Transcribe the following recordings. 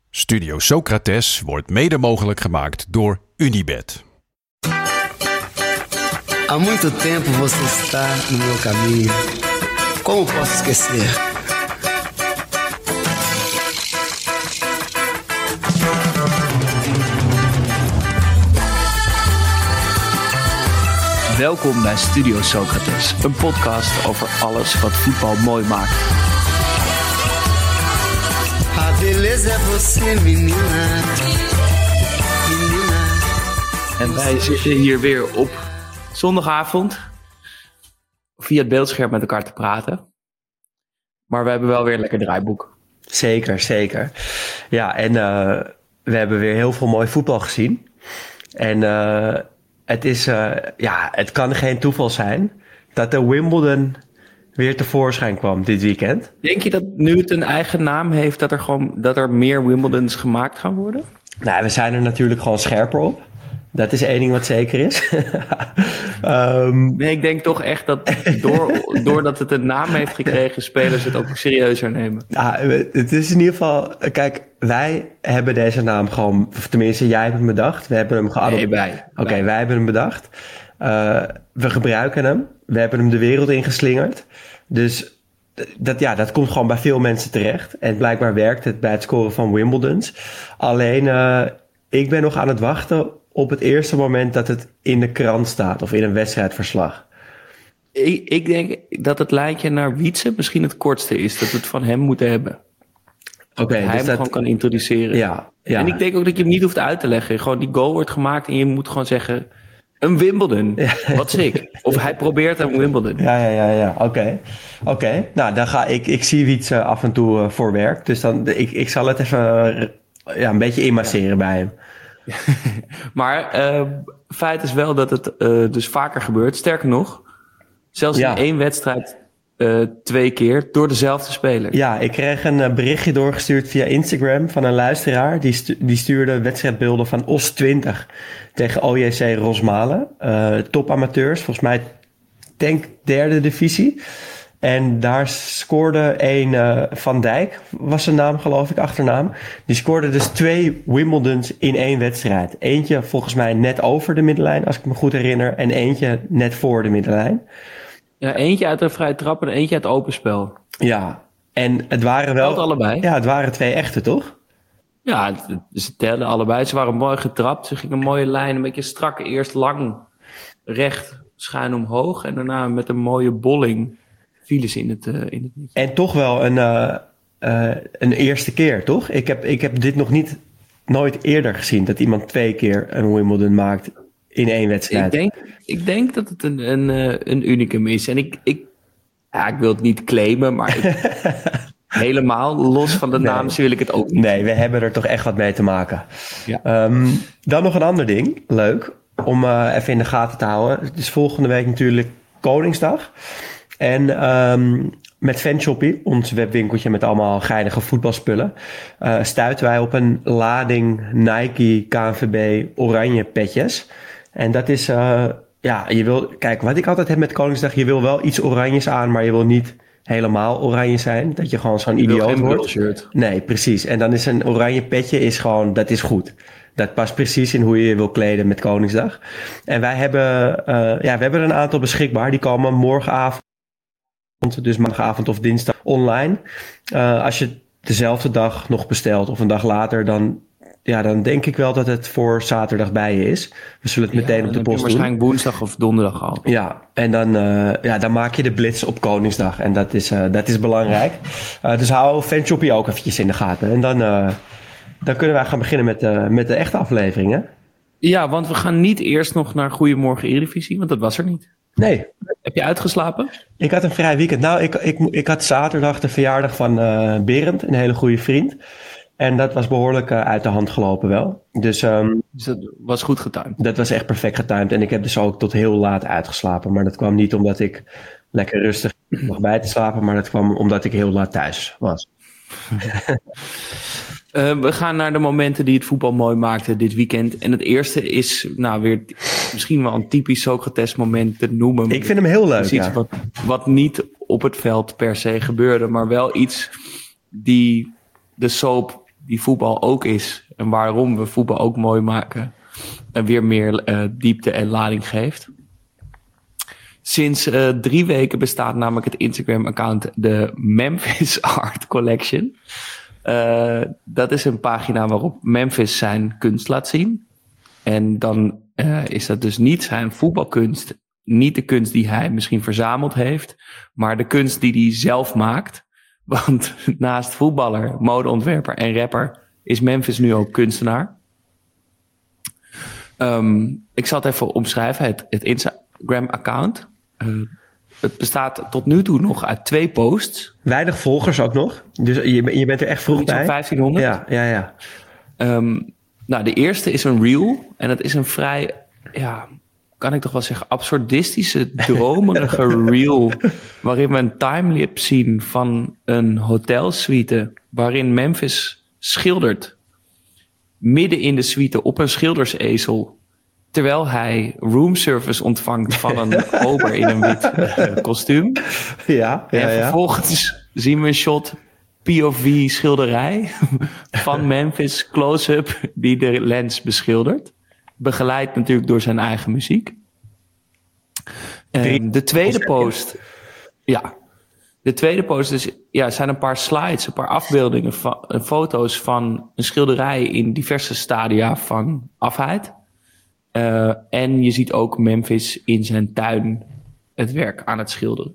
Studio Socrates wordt mede mogelijk gemaakt door Unibet. Há muito tempo você está no meu caminho. Como posso esquecer? Welkom bij Studio Socrates, een podcast over alles wat voetbal mooi maakt. A beleza é você, menina. Menina. En wij zitten hier weer op zondagavond via het beeldscherm met elkaar te praten. Maar we hebben wel weer een lekker draaiboek. Zeker. Ja, en we hebben weer heel veel mooi voetbal gezien. En het kan geen toeval zijn dat de Wimbledon weer tevoorschijn kwam dit weekend. Denk je dat nu het een eigen naam heeft dat er meer Wimbledons gemaakt gaan worden? Nou, we zijn er natuurlijk gewoon scherper op. Dat is één ding wat zeker is. Nee, ik denk toch echt dat doordat het een naam heeft gekregen, spelers het ook serieuzer nemen. Het is in ieder geval... Kijk, wij hebben deze naam gewoon... Of tenminste, jij hebt hem bedacht. We hebben hem geadopteerd. Oké, wij hebben hem bedacht. We gebruiken hem. We hebben hem de wereld ingeslingerd. Dus dat komt gewoon bij veel mensen terecht. En blijkbaar werkt het bij het scoren van Wimbledons. Alleen, ik ben nog aan het wachten op het eerste moment dat het in de krant staat of in een wedstrijdverslag. Ik denk dat het lijntje naar Wietse misschien het kortste is. Dat we het van hem moeten hebben. Oké, hij dus hem gewoon kan introduceren. Ja. En ik denk ook dat je hem niet hoeft uit te leggen. Gewoon die goal wordt gemaakt en je moet gewoon zeggen... Een Wimbledon, wat sick. Of hij probeert een Wimbledon. Ja. Oké. Nou, dan ga ik zie Wietse af en toe voor werk. Dus dan, ik zal het even een beetje inmasseren bij hem. Maar feit is wel dat het dus vaker gebeurt. Sterker nog, zelfs in één wedstrijd 2 keer door dezelfde speler. Ja, ik kreeg een berichtje doorgestuurd via Instagram van een luisteraar. Die stuurde wedstrijdbeelden van OS 20 tegen OJC Rosmalen. Topamateurs, volgens mij denk 3e divisie. En daar scoorde een Van Dijk, was zijn naam geloof ik, achternaam. Die scoorde dus 2 Wimbledons in 1 wedstrijd. Eentje volgens mij net over de middenlijn, als ik me goed herinner. En eentje net voor de middenlijn. Ja, eentje uit een vrije trap en eentje uit open spel. Ja, en het waren wel... allebei? Ja, het waren 2 echte, toch? Ja, ze telden allebei. Ze waren mooi getrapt. Ze gingen een mooie lijn, een beetje strak. Eerst lang, recht, schuin omhoog. En daarna met een mooie bolling vielen ze in het niet. En toch wel een eerste keer, toch? Ik heb dit nog nooit eerder gezien. Dat iemand 2 keer een Wimbledon maakt in 1 wedstrijd. Ik denk dat het een unicum is. En ik wil het niet claimen, maar helemaal los van de naam wil ik het ook niet. Nee, we hebben er toch echt wat mee te maken. Ja. Dan nog een ander ding, leuk, om even in de gaten te houden. Het is volgende week natuurlijk Koningsdag. En met Fanshoppie, ons webwinkeltje met allemaal geinige voetbalspullen, stuiten wij op een lading Nike KNVB oranje petjes. En dat is, je wil, kijk, wat ik altijd heb met Koningsdag, je wil wel iets oranjes aan, maar je wil niet helemaal oranje zijn. Dat je gewoon zo'n idioot wordt. Shirt. Nee, precies. En dan is een oranje petje dat is goed. Dat past precies in hoe je je wil kleden met Koningsdag. En wij hebben een aantal beschikbaar. Die komen morgenavond, dus maandagavond of dinsdag online. Als je dezelfde dag nog bestelt of een dag later, dan denk ik wel dat het voor zaterdag bij je is. We zullen het meteen op de post doen. Waarschijnlijk woensdag of donderdag al. Ja, en dan maak je de blitz op Koningsdag. En dat is belangrijk. Dus hou Fanshoppie ook eventjes in de gaten. En dan kunnen wij gaan beginnen met de echte aflevering, hè? Ja, want we gaan niet eerst nog naar Goedemorgen Eredivisie, want dat was er niet. Nee. Heb je uitgeslapen? Ik had een vrij weekend. Nou, ik had zaterdag de verjaardag van Berend, een hele goede vriend. En dat was behoorlijk uit de hand gelopen wel. Dus dat was goed getimed? Dat was echt perfect getimed. En ik heb dus ook tot heel laat uitgeslapen. Maar dat kwam niet omdat ik lekker rustig nog bij te slapen. Maar dat kwam omdat ik heel laat thuis was. We gaan naar de momenten die het voetbal mooi maakten dit weekend. En het eerste is weer misschien wel een typisch Socrates moment te noemen. Ik vind hem heel leuk, iets wat niet op het veld per se gebeurde. Maar wel iets die de soap die voetbal ook is. En waarom we voetbal ook mooi maken. En weer meer diepte en lading geeft. Sinds 3 weken bestaat namelijk het Instagram-account de Memphis Art Collection. Dat is een pagina waarop Memphis zijn kunst laat zien. En dan is dat dus niet zijn voetbalkunst. Niet de kunst die hij misschien verzameld heeft. Maar de kunst die hij zelf maakt. Want naast voetballer, modeontwerper en rapper is Memphis nu ook kunstenaar. Ik zal het even omschrijven. Het Instagram-account. Het bestaat tot nu toe nog uit 2 posts. Weinig volgers ook nog. Dus je bent er echt vroeg bij. 1500. Ja. Nou, de eerste is een reel. En dat is een vrij, kan ik toch wel zeggen, absurdistische, dromerige reel. Waarin we een timelapse zien van een hotelsuite. Waarin Memphis schildert. Midden in de suite op een schildersezel. Terwijl hij roomservice ontvangt van een ober in een wit kostuum. En vervolgens zien we een shot POV schilderij van Memphis close-up die de lens beschildert. Begeleid natuurlijk door zijn eigen muziek. De tweede post... De tweede post is, zijn een paar slides, een paar afbeeldingen, foto's van een schilderij in diverse stadia van afheid. En je ziet ook Memphis in zijn tuin het werk aan het schilderen.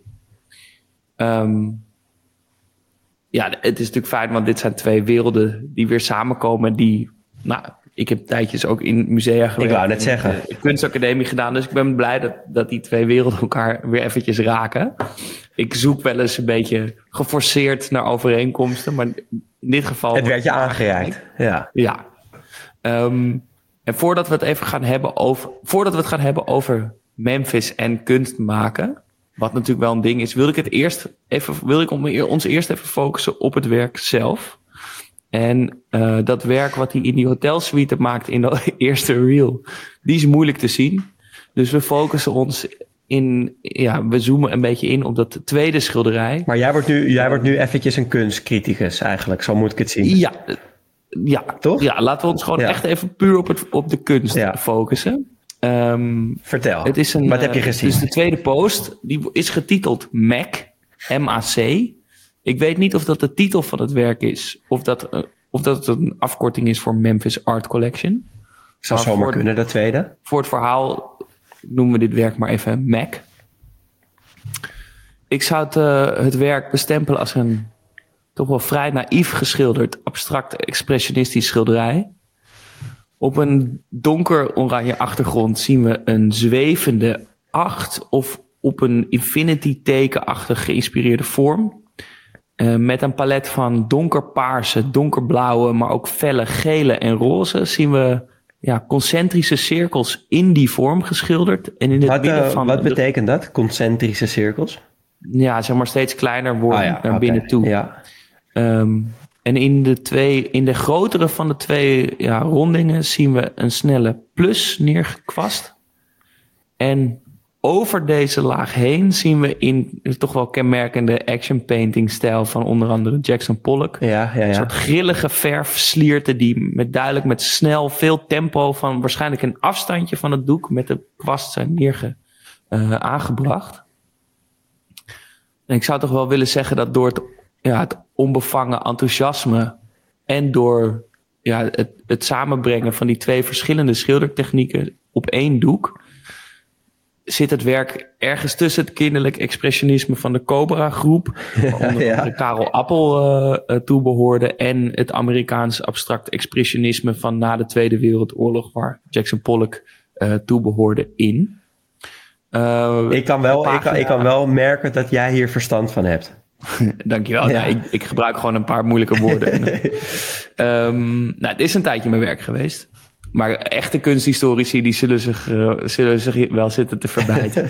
Het is natuurlijk fijn, want dit zijn 2 werelden die weer samenkomen. Ik heb tijdjes ook in musea gewerkt. Ik wou net zeggen. De kunstacademie gedaan, dus ik ben blij dat die 2 werelden elkaar weer eventjes raken. Ik zoek wel eens een beetje geforceerd naar overeenkomsten, maar in dit geval... Het werd je aangereikt. Ja. En voordat we het gaan hebben over Memphis en kunst maken, wat natuurlijk wel een ding is, wil ik ons eerst even focussen op het werk zelf. En dat werk wat hij in die hotelsuite maakt in de eerste reel, die is moeilijk te zien. Dus we focussen ons we zoomen een beetje in op dat tweede schilderij. Maar jij wordt nu eventjes een kunstcriticus eigenlijk, zo moet ik het zien. Ja, toch? Ja, laten we ons gewoon echt even puur op de kunst focussen. Vertel, het is wat heb je gezien? Dus de tweede post, die is getiteld MAC, M-A-C. Ik weet niet of dat de titel van het werk is, of dat het een afkorting is voor Memphis Art Collection. Zou zomaar kunnen, dat tweede. Voor het verhaal noemen we dit werk maar even MAC. Ik zou het werk bestempelen als een toch wel vrij naïef geschilderd, abstract expressionistisch schilderij. Op een donker oranje achtergrond zien we een zwevende 8 of op een infinity tekenachtig geïnspireerde vorm. Met een palet van donkerpaarse, donkerblauwe, maar ook felle gele en roze zien we concentrische cirkels in die vorm geschilderd. En in het midden van wat betekent dat, concentrische cirkels? Ja, zeg maar steeds kleiner worden naar binnen toe. Ja. En in de grotere van de 2 rondingen zien we een snelle plus neergekwast. En over deze laag heen zien we in toch wel kenmerkende action painting stijl van onder andere Jackson Pollock. Een soort grillige verfslierten die met snel veel tempo van waarschijnlijk een afstandje van het doek met de kwast zijn aangebracht. En ik zou toch wel willen zeggen dat door het onbevangen enthousiasme en door het samenbrengen van die 2 verschillende schildertechnieken op 1 doek zit het werk ergens tussen het kinderlijk expressionisme van de Cobra groep, waar Karel Appel toebehoorde, en het Amerikaans abstract expressionisme van na de Tweede Wereldoorlog, waar Jackson Pollock toebehoorde in. Ik kan wel merken dat jij hier verstand van hebt. Dankjewel. Ja. Ik gebruik gewoon een paar moeilijke woorden. Het is een tijdje mijn werk geweest. Maar echte kunsthistorici die zullen zich wel zitten te verbijten.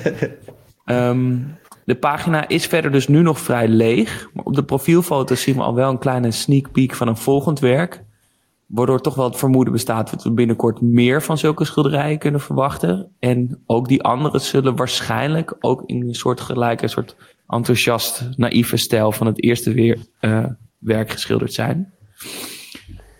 De pagina is verder dus nu nog vrij leeg. Maar op de profielfoto's zien we al wel een kleine sneak peek van een volgend werk. Waardoor toch wel het vermoeden bestaat dat we binnenkort meer van zulke schilderijen kunnen verwachten. En ook die anderen zullen waarschijnlijk ook in een soort enthousiast, naïeve stijl van het eerste werk geschilderd zijn.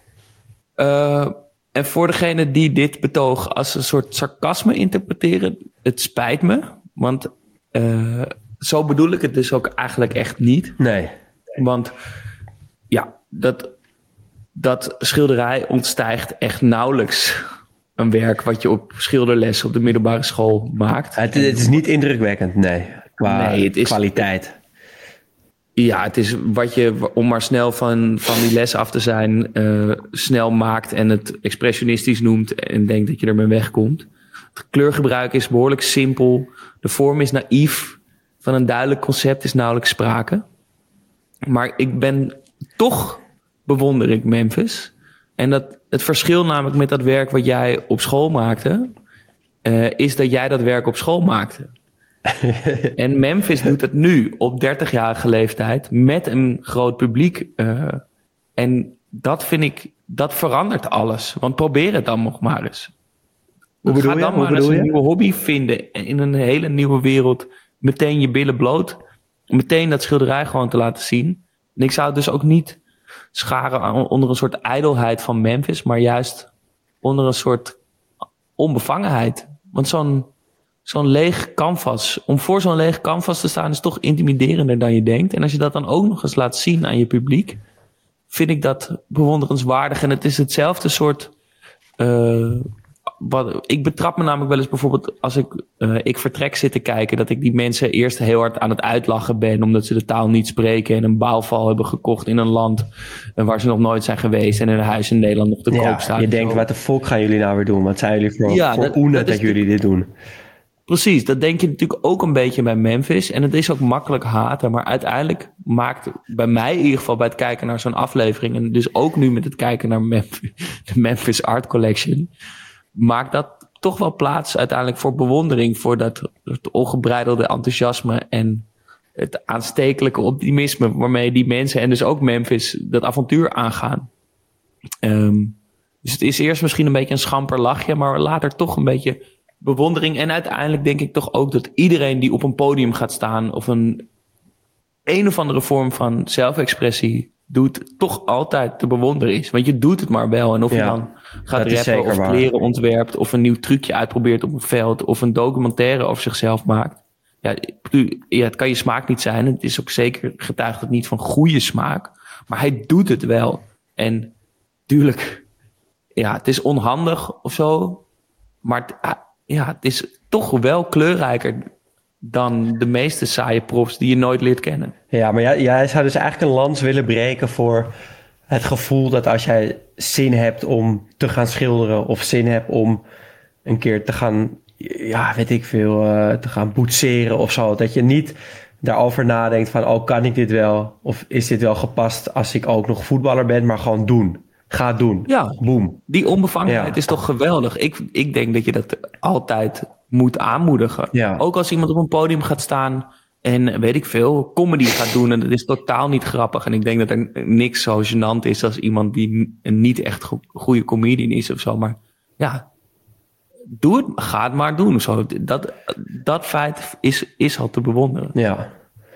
En voor degene die dit betoog als een soort sarcasme interpreteren, het spijt me. Want zo bedoel ik het dus ook eigenlijk echt niet. Nee. Want ja, dat schilderij ontstijgt echt nauwelijks een werk wat je op schilderles op de middelbare school maakt. Het is niet indrukwekkend, nee. Het is kwaliteit. Ja, het is wat je, om maar snel van die les af te zijn, snel maakt en het expressionistisch noemt en denkt dat je ermee wegkomt. Het kleurgebruik is behoorlijk simpel. De vorm is naïef. Van een duidelijk concept is nauwelijks sprake. Maar toch bewonder ik Memphis. En dat het verschil namelijk met dat werk wat jij op school maakte, is dat jij dat werk op school maakte. En Memphis doet het nu op 30-jarige leeftijd met een groot publiek. En dat vind ik, dat verandert alles. Want probeer het dan nog maar eens. Ga dan maar eens een nieuwe hobby vinden in een hele nieuwe wereld. Meteen je billen bloot. Meteen dat schilderij gewoon te laten zien. En ik zou het dus ook niet scharen onder een soort ijdelheid van Memphis, maar juist onder een soort onbevangenheid. Want zo'n leeg canvas, om voor zo'n leeg canvas te staan, is toch intimiderender dan je denkt. En als je dat dan ook nog eens laat zien aan je publiek, vind ik dat bewonderenswaardig. En het is hetzelfde soort. Ik betrap me namelijk wel eens bijvoorbeeld als ik Vertrek zit te kijken, dat ik die mensen eerst heel hard aan het uitlachen ben omdat ze de taal niet spreken en een bouwval hebben gekocht in een land waar ze nog nooit zijn geweest en een huis in Nederland nog te koop staat. Je denkt, wat de fuck gaan jullie nou weer doen? Wat zijn jullie voor oenen dat jullie dit doen? Precies, dat denk je natuurlijk ook een beetje bij Memphis. En het is ook makkelijk haten. Maar uiteindelijk maakt bij mij in ieder geval bij het kijken naar zo'n aflevering, en dus ook nu met het kijken naar de Memphis Art Collection, maakt dat toch wel plaats uiteindelijk voor bewondering. Voor dat het ongebreidelde enthousiasme en het aanstekelijke optimisme waarmee die mensen en dus ook Memphis dat avontuur aangaan. Dus het is eerst misschien een beetje een schamper lachje, maar later toch een beetje bewondering. En uiteindelijk denk ik toch ook dat iedereen die op een podium gaat staan of een of andere vorm van zelfexpressie doet, toch altijd te bewonderen is. Want je doet het maar wel. En of je dan gaat rappen of kleren ontwerpt of een nieuw trucje uitprobeert op een veld of een documentaire over zichzelf maakt. Ja, het kan je smaak niet zijn. Het is ook zeker getuigt het niet van goede smaak. Maar hij doet het wel. En tuurlijk, het is onhandig of zo. Maar het is toch wel kleurrijker dan de meeste saaie profs die je nooit leert kennen. Ja, maar jij zou dus eigenlijk een lans willen breken voor het gevoel dat als jij zin hebt om te gaan schilderen of zin hebt om een keer te gaan, te gaan boetseren of zo, dat je niet daarover nadenkt van, kan ik dit wel? Of is dit wel gepast als ik ook nog voetballer ben, maar gewoon doen. Ga doen. Ja, boom. Die onbevangenheid is toch geweldig. Ik denk dat je dat altijd moet aanmoedigen. Ja. Ook als iemand op een podium gaat staan en weet ik veel, comedy gaat doen en dat is totaal niet grappig. En ik denk dat er niks zo gênant is als iemand die een niet echt goede comedian is of zo. Maar doe het, ga het maar doen. Zo. Dat feit is al te bewonderen. Ja.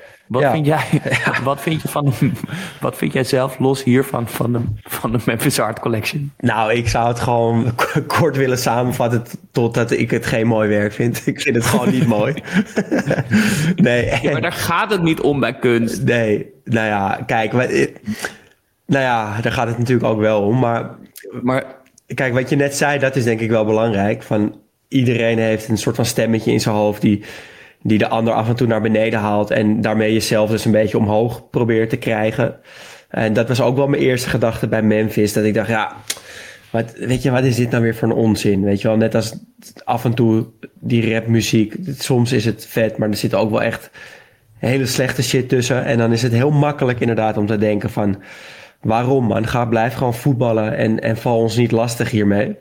Wat vind jij zelf los hiervan van de Memphis Art Collection? Nou, ik zou het gewoon kort willen samenvatten totdat ik het geen mooi werk vind. Ik vind het gewoon niet mooi. Nee. Ja, maar daar gaat het niet om bij kunst. Nee, kijk, daar gaat het natuurlijk ook wel om. Maar kijk, wat je net zei, dat is denk ik wel belangrijk. Van iedereen heeft een soort van stemmetje in zijn hoofd die de ander af en toe naar beneden haalt en daarmee jezelf dus een beetje omhoog probeert te krijgen. En dat was ook wel mijn eerste gedachte bij Memphis, dat ik dacht, wat is dit nou weer voor een onzin? Weet je wel, net als af en toe die rapmuziek, soms is het vet, maar er zit ook wel echt hele slechte shit tussen. En dan is het heel makkelijk inderdaad om te denken van, waarom man? Blijf gewoon voetballen en val ons niet lastig hiermee.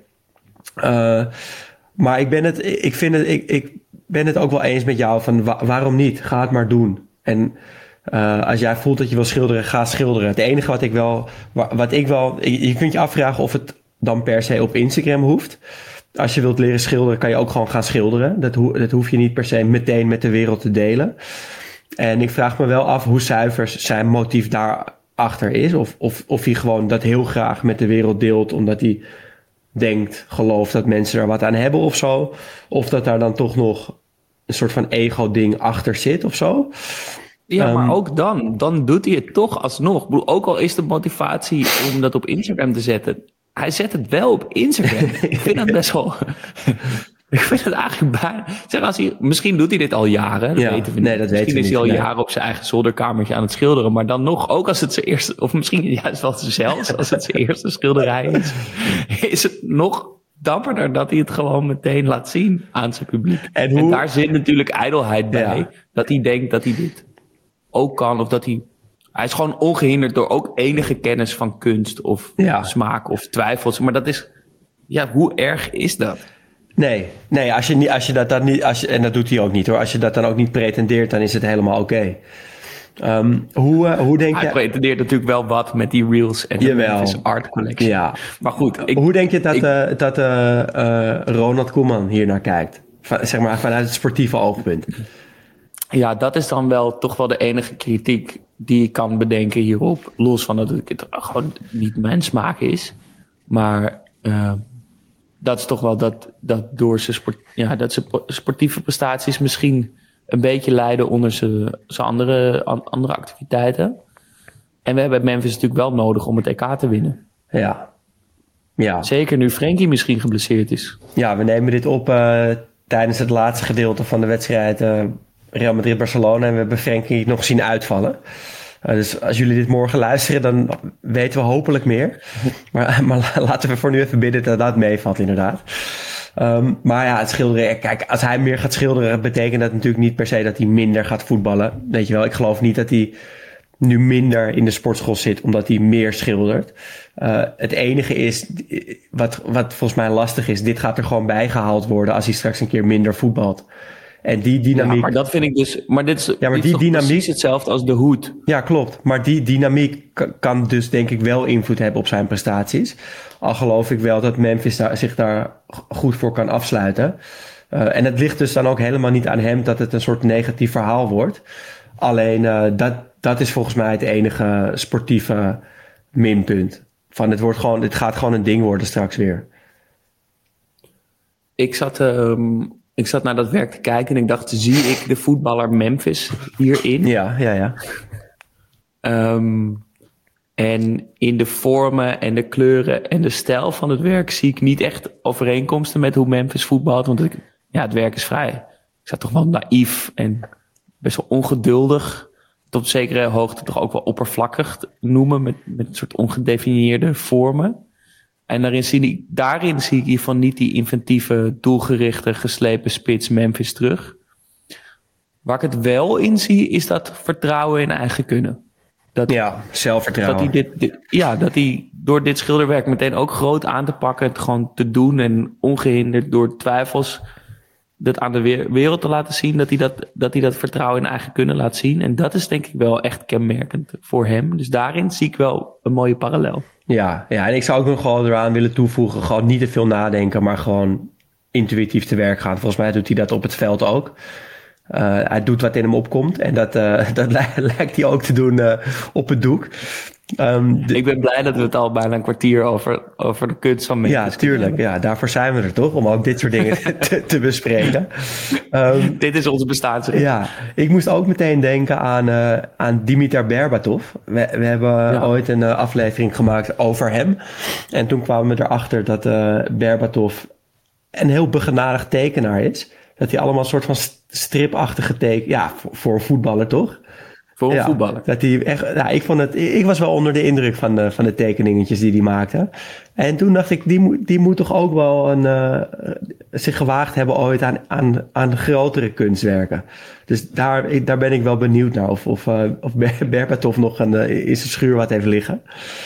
Maar ik ben het ook wel eens met jou van waarom niet? Ga het maar doen. En als jij voelt dat je wil schilderen, ga schilderen. Het enige je kunt je afvragen of het dan per se op Instagram hoeft. Als je wilt leren schilderen, kan je ook gewoon gaan schilderen. Dat hoef je niet per se meteen met de wereld te delen. En ik vraag me wel af hoe zuiver zijn motief daar achter is. Of hij gewoon dat heel graag met de wereld deelt, omdat hij gelooft dat mensen er wat aan hebben of zo. Of dat daar dan toch nog een soort van ego-ding achter zit of zo. Ja, maar ook dan doet hij het toch alsnog. Ik bedoel, ook al is de motivatie om dat op Instagram te zetten, hij zet het wel op Instagram. Ik vind dat best wel... Ik vind het eigenlijk bijna... Misschien doet hij dit al jaren. Dat weten we niet. Nee, dat misschien weten we is hij al niet, jaren op zijn eigen zolderkamertje aan het schilderen. Maar dan nog, ook als het zijn eerste... Of misschien juist wel zelfs als het zijn eerste schilderij is. Is het nog dapperder dat hij het gewoon meteen laat zien aan zijn publiek. En daar zit natuurlijk ijdelheid bij. Ja. Dat hij denkt dat hij dit ook kan. Of dat hij... Hij is gewoon ongehinderd door ook enige kennis van kunst of smaak of twijfels. Maar dat is... Ja, hoe erg is dat? Nee, als je dat dan niet... en dat doet hij ook niet hoor. Als je dat dan ook niet pretendeert, dan is het helemaal oké. Hoe denk je... Hij pretendeert natuurlijk wel wat met die reels en de Memphis Art Collection. Ja. Maar goed. Hoe denk je dat Ronald Koeman hier naar kijkt? Zeg maar vanuit het sportieve oogpunt. Ja, dat is dan wel toch wel de enige kritiek die ik kan bedenken hierop. Los van dat het gewoon niet mijn smaak is. Maar dat is toch wel dat door zijn sportieve prestaties misschien een beetje lijden onder zijn andere activiteiten. En we hebben Memphis natuurlijk wel nodig om het EK te winnen. Ja. Zeker nu Frenkie misschien geblesseerd is. Ja, we nemen dit op tijdens het laatste gedeelte van de wedstrijd Real Madrid-Barcelona. En we hebben Frenkie nog zien uitvallen. Dus als jullie dit morgen luisteren, dan weten we hopelijk meer. Maar laten we voor nu even bidden dat dat meevalt inderdaad. Maar ja, het schilderen... Kijk, als hij meer gaat schilderen, betekent dat natuurlijk niet per se dat hij minder gaat voetballen. Weet je wel, ik geloof niet dat hij nu minder in de sportschool zit omdat hij meer schildert. Het enige is, wat volgens mij lastig is, dit gaat er gewoon bijgehaald worden als hij straks een keer minder voetbalt. En die dynamiek... Ja, maar dat vind ik dus... Maar dit is, die dynamiek, precies hetzelfde als de hoed. Ja, klopt. Maar die dynamiek kan dus denk ik wel invloed hebben op zijn prestaties. Al geloof ik wel dat Memphis zich daar goed voor kan afsluiten. En het ligt dus dan ook helemaal niet aan hem dat het een soort negatief verhaal wordt. Alleen dat is volgens mij het enige sportieve minpunt. Van het gaat gewoon een ding worden straks weer. Ik zat naar dat werk te kijken en ik dacht, zie ik de voetballer Memphis hierin? Ja. En in de vormen en de kleuren en de stijl van het werk zie ik niet echt overeenkomsten met hoe Memphis voetbalt. Want het werk is vrij. Ik zat toch wel naïef en best wel ongeduldig. Tot zekere hoogte toch ook wel oppervlakkig noemen met een soort ongedefinieerde vormen. En daarin zie ik in ieder geval niet die inventieve, doelgerichte, geslepen spits Memphis terug. Waar ik het wel in zie, is dat vertrouwen in eigen kunnen. Zelfvertrouwen. Dat hij door dit schilderwerk meteen ook groot aan te pakken, het gewoon te doen en ongehinderd door twijfels dat aan de wereld te laten zien, dat hij dat vertrouwen in eigen kunnen laat zien. En dat is denk ik wel echt kenmerkend voor hem. Dus daarin zie ik wel een mooie parallel. Ja, en ik zou ook nog gewoon eraan willen toevoegen, gewoon niet te veel nadenken, maar gewoon intuïtief te werk gaan. Volgens mij doet hij dat op het veld ook. Hij doet wat in hem opkomt en dat lijkt hij ook te doen op het doek. Ik ben blij dat we het al bijna een kwartier over de kunst van Memphis. Ja, tuurlijk. Ja, daarvoor zijn we er toch, om ook dit soort dingen te bespreken. Dit is onze bestaansrecht. Ja, ik moest ook meteen denken aan Dimitar Berbatov. We hebben ooit een aflevering gemaakt over hem. En toen kwamen we erachter dat Berbatov een heel begenadigd tekenaar is. Dat hij allemaal een soort van stripachtige teken... Ja, voor een voetballer toch? Voor een voetballer. Dat hij echt, ik was wel onder de indruk van de tekeningetjes die hij maakte. En toen dacht ik, die moet toch ook wel zich gewaagd hebben ooit aan grotere kunstwerken. Dus daar ben ik wel benieuwd naar. Of Berbatov nog in zijn schuur wat heeft liggen.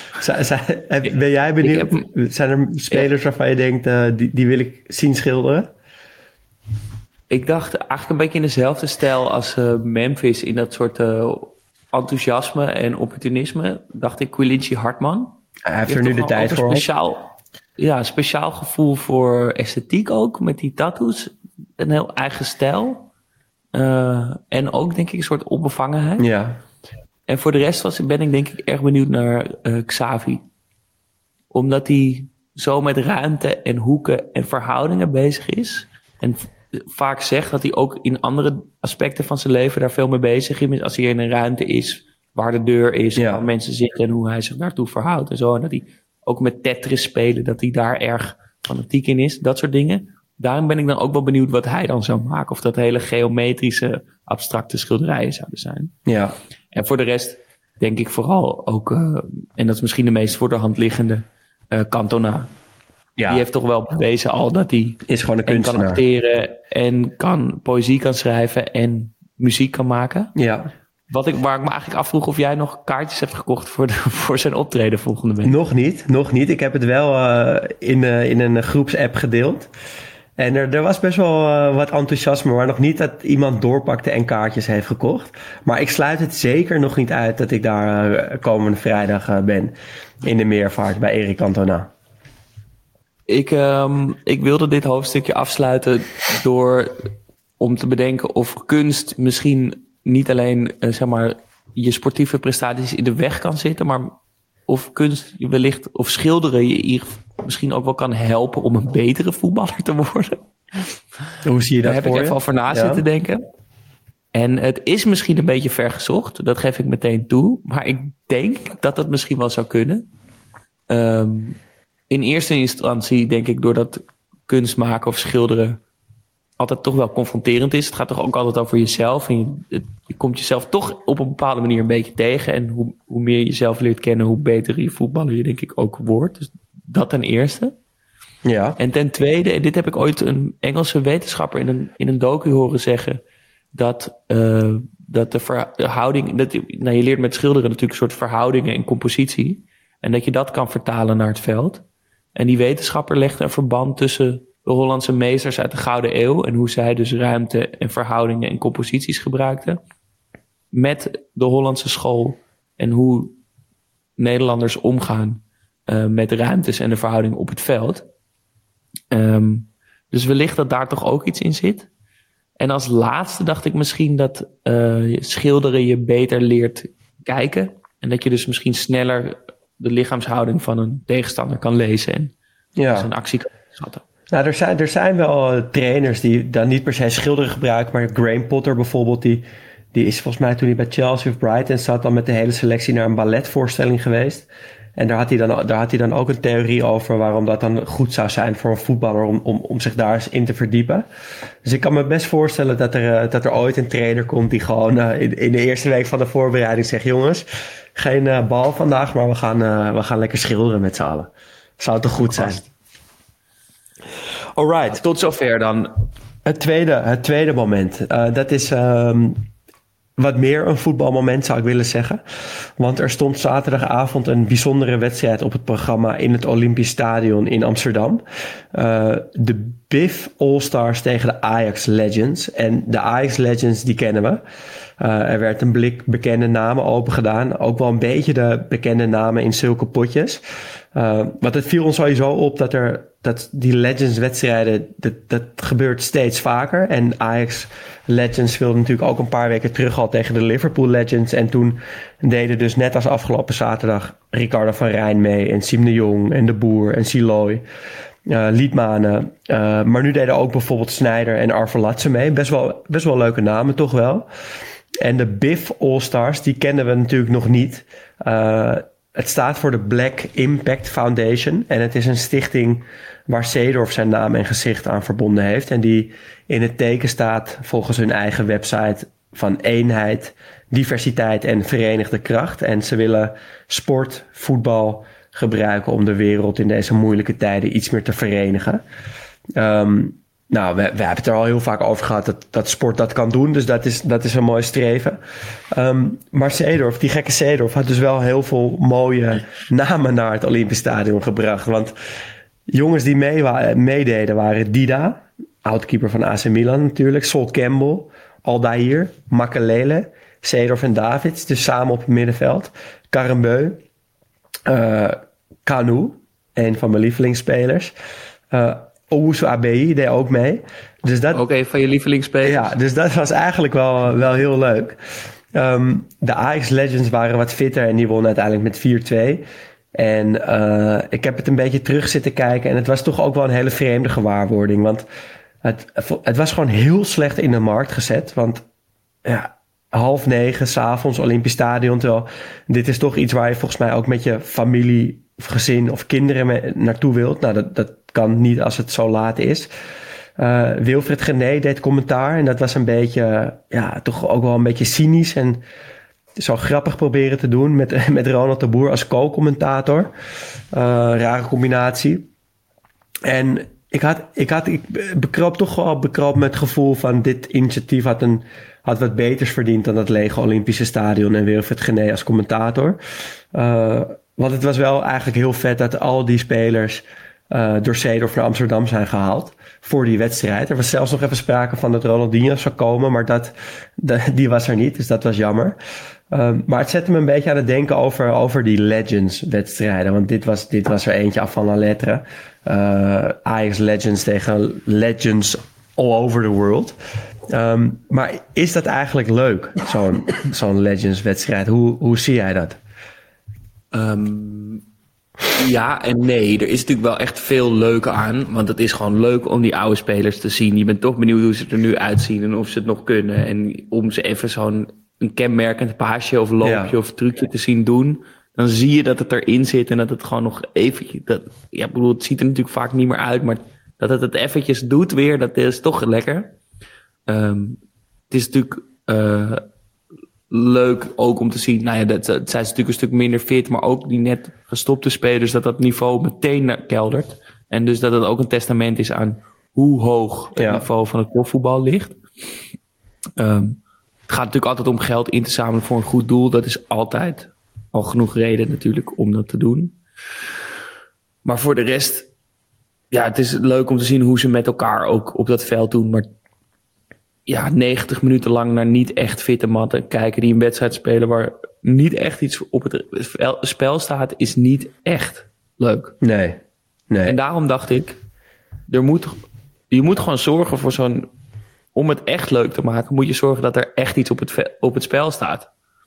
Ben jij benieuwd? Zijn er spelers waarvan je denkt, die wil ik zien schilderen? Ik dacht eigenlijk een beetje in dezelfde stijl als Memphis in dat soort enthousiasme en opportunisme. Dacht ik Quilinci Hartman. Hij heeft er nu de tijd voor. Speciaal gevoel voor esthetiek ook, met die tattoos. Een heel eigen stijl. En ook denk ik een soort onbevangenheid. Ja. En voor de rest ben ik denk ik erg benieuwd naar Xavi. Omdat hij zo met ruimte en hoeken en verhoudingen bezig is. En vaak zegt dat hij ook in andere aspecten van zijn leven daar veel mee bezig is. Als hij in een ruimte is waar de deur is, waar mensen zitten en hoe hij zich daartoe verhoudt en zo. En dat hij ook met Tetris spelen, dat hij daar erg fanatiek in is. Dat soort dingen. Daarom ben ik dan ook wel benieuwd wat hij dan zou maken. Of dat hele geometrische, abstracte schilderijen zouden zijn. Ja. En voor de rest denk ik vooral ook, en dat is misschien de meest voor de hand liggende, Cantona. Ja. Die heeft toch wel bewezen al dat hij is gewoon een kunstenaar. Kan acteren en poëzie kan schrijven en muziek kan maken. Ja. Waar ik me eigenlijk afvroeg of jij nog kaartjes hebt gekocht voor zijn optreden volgende week. Nog niet. Ik heb het wel in een groepsapp gedeeld. En er was best wel wat enthousiasme, maar nog niet dat iemand doorpakte en kaartjes heeft gekocht. Maar ik sluit het zeker nog niet uit dat ik daar komende vrijdag ben in de Meervaart bij Eric Cantona. Ik wilde dit hoofdstukje afsluiten om te bedenken of kunst misschien niet alleen je sportieve prestaties in de weg kan zitten, maar of kunst wellicht of schilderen je hier misschien ook wel kan helpen om een betere voetballer te worden. Hoe zie je dat? Daar heb ik even over na zitten denken. En het is misschien een beetje vergezocht, dat geef ik meteen toe, maar ik denk dat het misschien wel zou kunnen. In eerste instantie denk ik doordat kunst maken of schilderen altijd toch wel confronterend is. Het gaat toch ook altijd over jezelf. En je komt jezelf toch op een bepaalde manier een beetje tegen. En hoe meer je jezelf leert kennen, hoe beter je voetballer je denk ik ook wordt. Dus dat ten eerste. Ja. En ten tweede, en dit heb ik ooit een Engelse wetenschapper in een docu horen zeggen, dat de verhouding, je leert met schilderen natuurlijk een soort verhoudingen en compositie. En dat je dat kan vertalen naar het veld. En die wetenschapper legde een verband tussen de Hollandse meesters uit de Gouden Eeuw en hoe zij dus ruimte en verhoudingen en composities gebruikten, met de Hollandse school en hoe Nederlanders omgaan met ruimtes en de verhoudingen op het veld. Dus wellicht dat daar toch ook iets in zit. En als laatste dacht ik misschien dat schilderen je beter leert kijken. En dat je dus misschien sneller de lichaamshouding van een tegenstander kan lezen en zijn actie kan schatten. Nou, er zijn wel trainers die dan niet per se schilderen gebruiken, maar Graham Potter bijvoorbeeld, die is volgens mij toen hij bij Chelsea of Brighton zat dan met de hele selectie naar een balletvoorstelling geweest. En daar had hij dan ook een theorie over waarom dat dan goed zou zijn voor een voetballer om zich daar eens in te verdiepen. Dus ik kan me best voorstellen dat er ooit een trainer komt die gewoon in de eerste week van de voorbereiding zegt, jongens, geen bal vandaag, maar we gaan lekker schilderen met z'n allen. Zou toch goed zijn? Alright. Tot zover dan. Het tweede moment. Dat is wat meer een voetbalmoment, zou ik willen zeggen. Want er stond zaterdagavond een bijzondere wedstrijd op het programma in het Olympisch Stadion in Amsterdam. De BIF All-Stars tegen de Ajax Legends. En de Ajax Legends, die kennen we. Er werd een blik bekende namen opengedaan. Ook wel een beetje de bekende namen in zulke potjes. Want het viel ons sowieso op dat die Legends-wedstrijden, dat gebeurt steeds vaker. En Ajax Legends speelde natuurlijk ook een paar weken terug al tegen de Liverpool Legends. En toen deden dus net als afgelopen zaterdag Ricardo van Rijn mee. En Siem de Jong en De Boer en Siloy. Liedmanen. Maar nu deden ook bijvoorbeeld Sneijder en Arvelatse mee. Best wel leuke namen, toch wel. En de BIF All-Stars, die kennen we natuurlijk nog niet. Het staat voor de Black Impact Foundation. En het is een stichting waar Seedorf zijn naam en gezicht aan verbonden heeft. En die in het teken staat volgens hun eigen website van eenheid, diversiteit en verenigde kracht. En ze willen sport, voetbal gebruiken om de wereld in deze moeilijke tijden iets meer te verenigen. Nou, we hebben het er al heel vaak over gehad dat sport dat kan doen. Dus dat is een mooi streven. Maar Seedorf, die gekke Seedorf, had dus wel heel veel mooie namen naar het Olympisch Stadion gebracht. Want jongens die meededen waren Dida, oudkeeper van AC Milan natuurlijk. Sol Campbell, Aldair, Makelele, Seedorf en Davids. Dus samen op het middenveld. Karembeu, Kanu, een van mijn lievelingsspelers. Owusu Abeyi deed ook mee. Dus dat, ook een van je lievelingsspelers. Ja, dus dat was eigenlijk wel heel leuk. De Ajax Legends waren wat fitter en die wonnen uiteindelijk met 4-2. En ik heb het een beetje terug zitten kijken en het was toch ook wel een hele vreemde gewaarwording. Want het was gewoon heel slecht in de markt gezet. Want 8:30 s'avonds Olympisch Stadion. Terwijl dit is toch iets waar je volgens mij ook met je familie of gezin of kinderen naartoe wilt. Nou, dat kan niet als het zo laat is. Wilfried Gené deed commentaar en dat was een beetje, toch ook wel een beetje cynisch en zo grappig proberen te doen met Ronald de Boer als co-commentator. Rare combinatie. En ik bekroop toch wel met het gevoel van dit initiatief had wat beters verdiend dan dat lege Olympische Stadion en Wilfried Gené als commentator. Want het was wel eigenlijk heel vet dat al die spelers door Seedorf naar Amsterdam zijn gehaald voor die wedstrijd. Er was zelfs nog even sprake van dat Ronaldinho zou komen, maar die was er niet, dus dat was jammer. Maar het zette me een beetje aan het denken over die Legends-wedstrijden. Want dit was er eentje af van la lettre. Ajax Legends tegen Legends all over the world. Maar is dat eigenlijk leuk, zo'n Legends-wedstrijd? Hoe zie jij dat? Ja en nee. Er is natuurlijk wel echt veel leuk aan. Want het is gewoon leuk om die oude spelers te zien. Je bent toch benieuwd hoe ze er nu uitzien en of ze het nog kunnen. En om ze even zo'n kenmerkend paasje of loopje of trucje te zien doen, dan zie je dat het erin zit en dat het gewoon nog eventjes... Ik bedoel, het ziet er natuurlijk vaak niet meer uit, maar dat het eventjes doet weer, dat is toch lekker. Het is natuurlijk leuk ook om te zien, dat zijn ze natuurlijk een stuk minder fit, maar ook die net gestopte spelers, dat niveau meteen keldert. En dus dat het ook een testament is aan hoe hoog het niveau van het profvoetbal ligt. Het gaat natuurlijk altijd om geld in te zamelen voor een goed doel. Dat is altijd al genoeg reden natuurlijk om dat te doen. Maar voor de rest, het is leuk om te zien hoe ze met elkaar ook op dat veld doen. Maar 90 minuten lang naar niet echt fitte matten kijken die een wedstrijd spelen waar niet echt iets op het spel staat, is niet echt leuk. Nee. En daarom dacht ik, je moet gewoon zorgen voor om het echt leuk te maken, moet je zorgen dat er echt iets op het spel staat.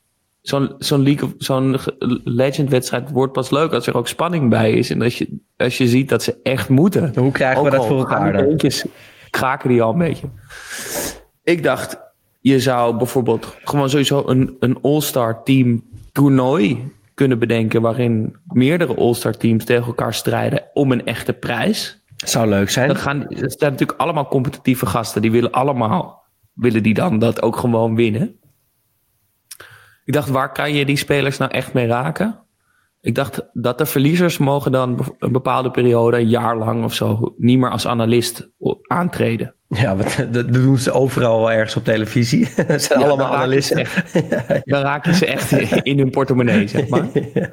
Zo'n Legend-wedstrijd wordt pas leuk als er ook spanning bij is. En als je ziet dat ze echt moeten. Hoe krijgen we dat voor elkaar dan? Kraken die al een beetje. Ik dacht, je zou bijvoorbeeld gewoon sowieso een All-Star team toernooi kunnen bedenken, waarin meerdere All-Star teams tegen elkaar strijden om een echte prijs. Zou leuk zijn. Dat zijn natuurlijk allemaal competitieve gasten. Die willen die dan dat ook gewoon winnen. Ik dacht, waar kan je die spelers nou echt mee raken? Ik dacht dat de verliezers mogen dan een bepaalde periode, een jaar lang of zo, niet meer als analist aantreden. Ja, dat doen ze overal ergens op televisie. Dat zijn allemaal analisten. Dan raak je ze echt in hun portemonnee, zeg maar. Ja.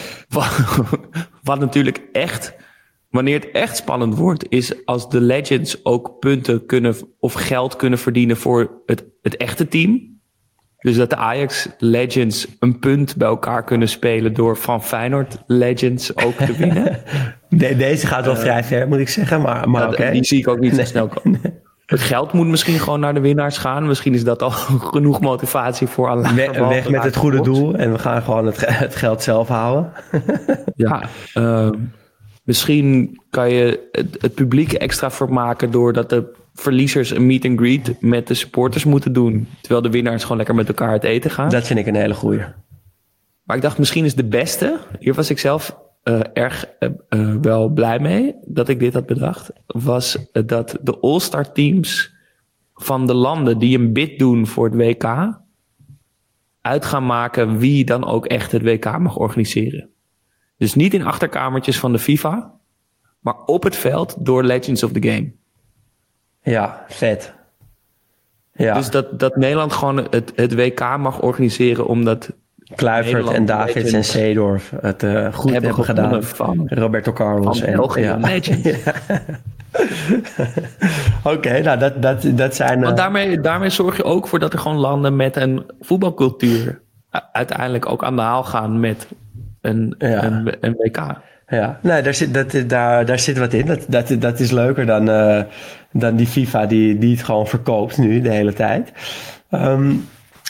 Wat natuurlijk echt, wanneer het echt spannend wordt, is als de Legends ook punten kunnen of geld kunnen verdienen voor het echte team. Dus dat de Ajax Legends een punt bij elkaar kunnen spelen door van Feyenoord Legends ook te winnen. Deze gaat wel vrij ver, moet ik zeggen. Maar okay. Die zie ik ook niet zo snel komen. Het geld moet misschien gewoon naar de winnaars gaan. Misschien is dat al genoeg motivatie voor alle. Weg met het goede doel en we gaan gewoon het geld zelf houden. Misschien kan je het publiek extra vermaken doordat de verliezers een meet and greet met de supporters moeten doen. Terwijl de winnaars gewoon lekker met elkaar het eten gaan. Dat vind ik een hele goeie. Maar ik dacht, misschien is de beste. Hier was ik zelf erg wel blij mee dat ik dit had bedacht. Was dat de All-Star teams van de landen die een bid doen voor het WK uit gaan maken wie dan ook echt het WK mag organiseren. Dus niet in achterkamertjes van de FIFA, maar op het veld door Legends of the Game. Ja, vet. Ja. Dus dat Nederland gewoon het WK mag organiseren omdat Kluivert en Davids en Seedorf het goed hebben gedaan. Van Roberto Carlos en België Legends. Oké, nou dat zijn... Want daarmee zorg je ook voor dat er gewoon landen met een voetbalcultuur uiteindelijk ook aan de haal gaan met een WK. Ja, nee, daar zit wat in. Dat is leuker dan die FIFA die het gewoon verkoopt nu de hele tijd.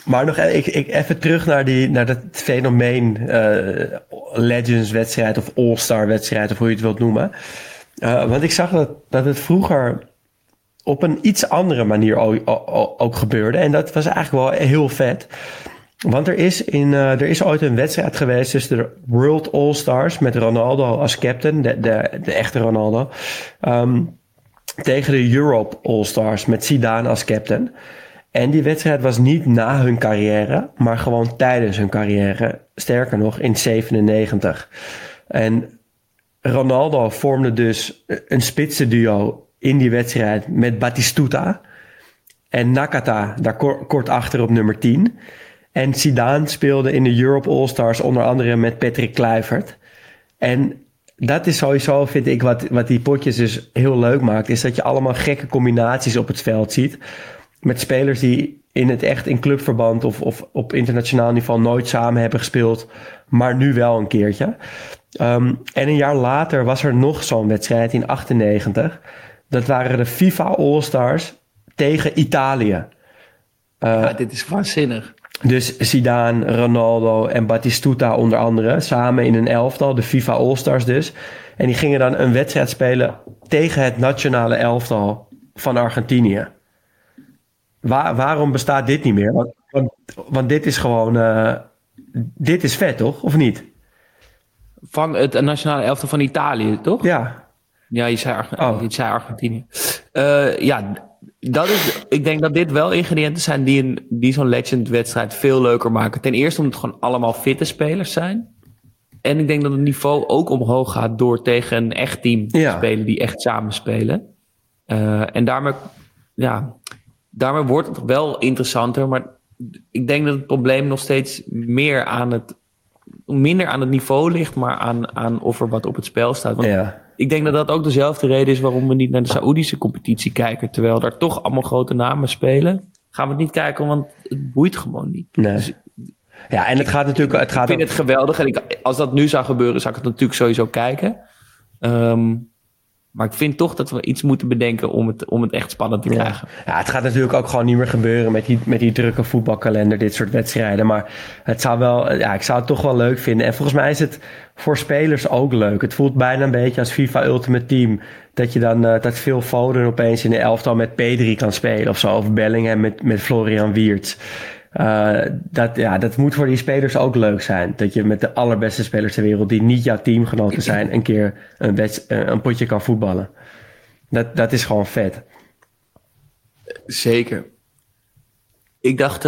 Maar nog even terug naar dat fenomeen Legends wedstrijd of All-Star wedstrijd of hoe je het wilt noemen. Want ik zag dat het vroeger op een iets andere manier ook gebeurde. En dat was eigenlijk wel heel vet. Want er is ooit een wedstrijd geweest tussen de World All-Stars met Ronaldo als captain, de echte Ronaldo, tegen de Europe All-Stars met Zidane als captain. En die wedstrijd was niet na hun carrière, maar gewoon tijdens hun carrière. Sterker nog, in 1997. En Ronaldo vormde dus een spitsenduo in die wedstrijd met Batistuta. En Nakata daar kort achter op nummer 10. En Zidane speelde in de Europe All-Stars onder andere met Patrick Kluivert. En dat is sowieso, vind ik, wat die potjes dus heel leuk maakt. Is dat je allemaal gekke combinaties op het veld ziet. Met spelers die in clubverband of op internationaal niveau nooit samen hebben gespeeld. Maar nu wel een keertje. En een jaar later was er nog zo'n wedstrijd in 1998. Dat waren de FIFA All-Stars tegen Italië. Dit is waanzinnig. Dus Zidane, Ronaldo en Batistuta onder andere samen in een elftal, de FIFA All-Stars dus. En die gingen dan een wedstrijd spelen tegen het nationale elftal van Argentinië. Waarom bestaat dit niet meer? Want dit is gewoon... dit is vet, toch? Of niet? Van het nationale elftal van Italië, toch? Ja. Ja, je zei Argentinië. Ik denk dat dit wel ingrediënten zijn die zo'n Legend-wedstrijd veel leuker maken. Ten eerste omdat het gewoon allemaal fitte spelers zijn. En ik denk dat het niveau ook omhoog gaat door tegen een echt team te spelen die echt samen spelen. En daarmee wordt het wel interessanter. Maar ik denk dat het probleem nog steeds minder aan het niveau ligt, maar aan of er wat op het spel staat. Want ik denk dat dat ook dezelfde reden is waarom we niet naar de Saoedische competitie kijken. Terwijl daar toch allemaal grote namen spelen. Gaan we het niet kijken, want het boeit gewoon niet. Nee. Dus, en het gaat natuurlijk... Ik vind het geweldig. En als dat nu zou gebeuren, zou ik het natuurlijk sowieso kijken. Maar ik vind toch dat we iets moeten bedenken om het echt spannend te krijgen. Ja, het gaat natuurlijk ook gewoon niet meer gebeuren met die drukke voetbalkalender, dit soort wedstrijden. Maar het zou wel, ik zou het toch wel leuk vinden. En volgens mij is het voor spelers ook leuk. Het voelt bijna een beetje als FIFA Ultimate Team. Dat je dan, dat Phil Foden opeens in de elftal met Pedri kan spelen of zo. Of Bellingham met Florian Wirtz. Dat moet voor die spelers ook leuk zijn. Dat je met de allerbeste spelers ter wereld die niet jouw teamgenoten zijn een keer een potje kan voetballen. Dat is gewoon vet. Zeker. Ik dacht,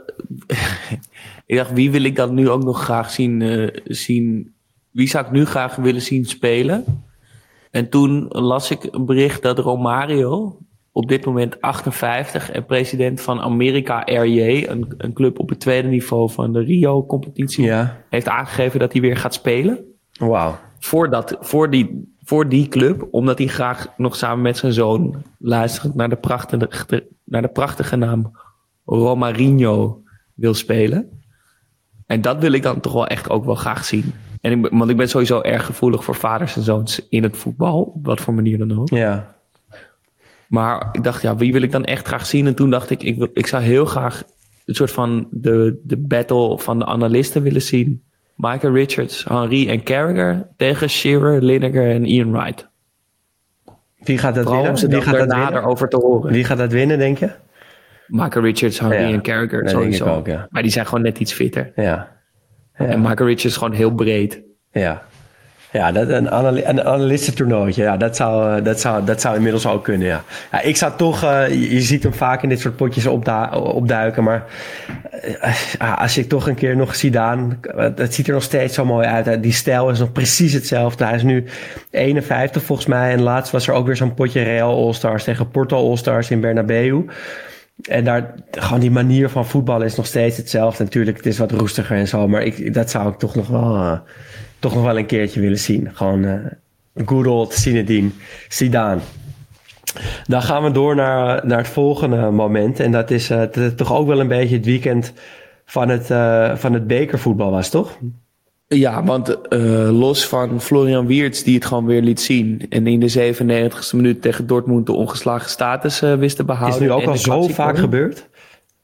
wie wil ik dan nu ook nog graag zien? Wie zou ik nu graag willen zien spelen? En toen las ik een bericht dat Romario, op dit moment 58 en president van America RJ, een club op het tweede niveau van de Rio-competitie, heeft aangegeven dat hij weer gaat spelen. Wauw. Voor die club, omdat hij graag nog samen met zijn zoon, luisterend naar de prachtige naam Romarinho, wil spelen. En dat wil ik dan toch wel echt ook wel graag zien. Want ik ben sowieso erg gevoelig voor vaders en zoons in het voetbal, op wat voor manier dan ook. Ja. Maar ik dacht, wie wil ik dan echt graag zien? En toen dacht ik zou heel graag een soort van de battle van de analisten willen zien. Michael Richards, Henry en Carragher tegen Shearer, Lineker en Ian Wright. Wie gaat dat winnen? Wie gaat dat winnen? Erover te horen. Wie gaat dat winnen, denk je? Michael Richards, Henry en Carragher sowieso. Ook, maar die zijn gewoon net iets fitter. Ja. En Michael Richards is gewoon heel breed. Ja. Ja, een analistentoernooitje, ja, dat zou inmiddels ook kunnen, ja. Ja, ik zou toch, je ziet hem vaak in dit soort potjes opduiken, maar als ik toch een keer nog Zidane, het ziet er nog steeds zo mooi uit. Die stijl is nog precies hetzelfde. Hij is nu 51 volgens mij en laatst was er ook weer zo'n potje Real All-Stars tegen Porto All-Stars in Bernabeu. En daar, gewoon die manier van voetballen is nog steeds hetzelfde. Natuurlijk, het is wat roestiger en zo, maar dat zou ik toch nog wel een keertje willen zien. Gewoon good old Zidane. Dan gaan we door naar het volgende moment. En dat is dat het toch ook wel een beetje het weekend van het bekervoetbal was, toch? Ja, want los van Florian Wirtz die het gewoon weer liet zien. En in de 97e minuut tegen Dortmund de ongeslagen status wist te behouden. Is nu ook al zo vaak gebeurd?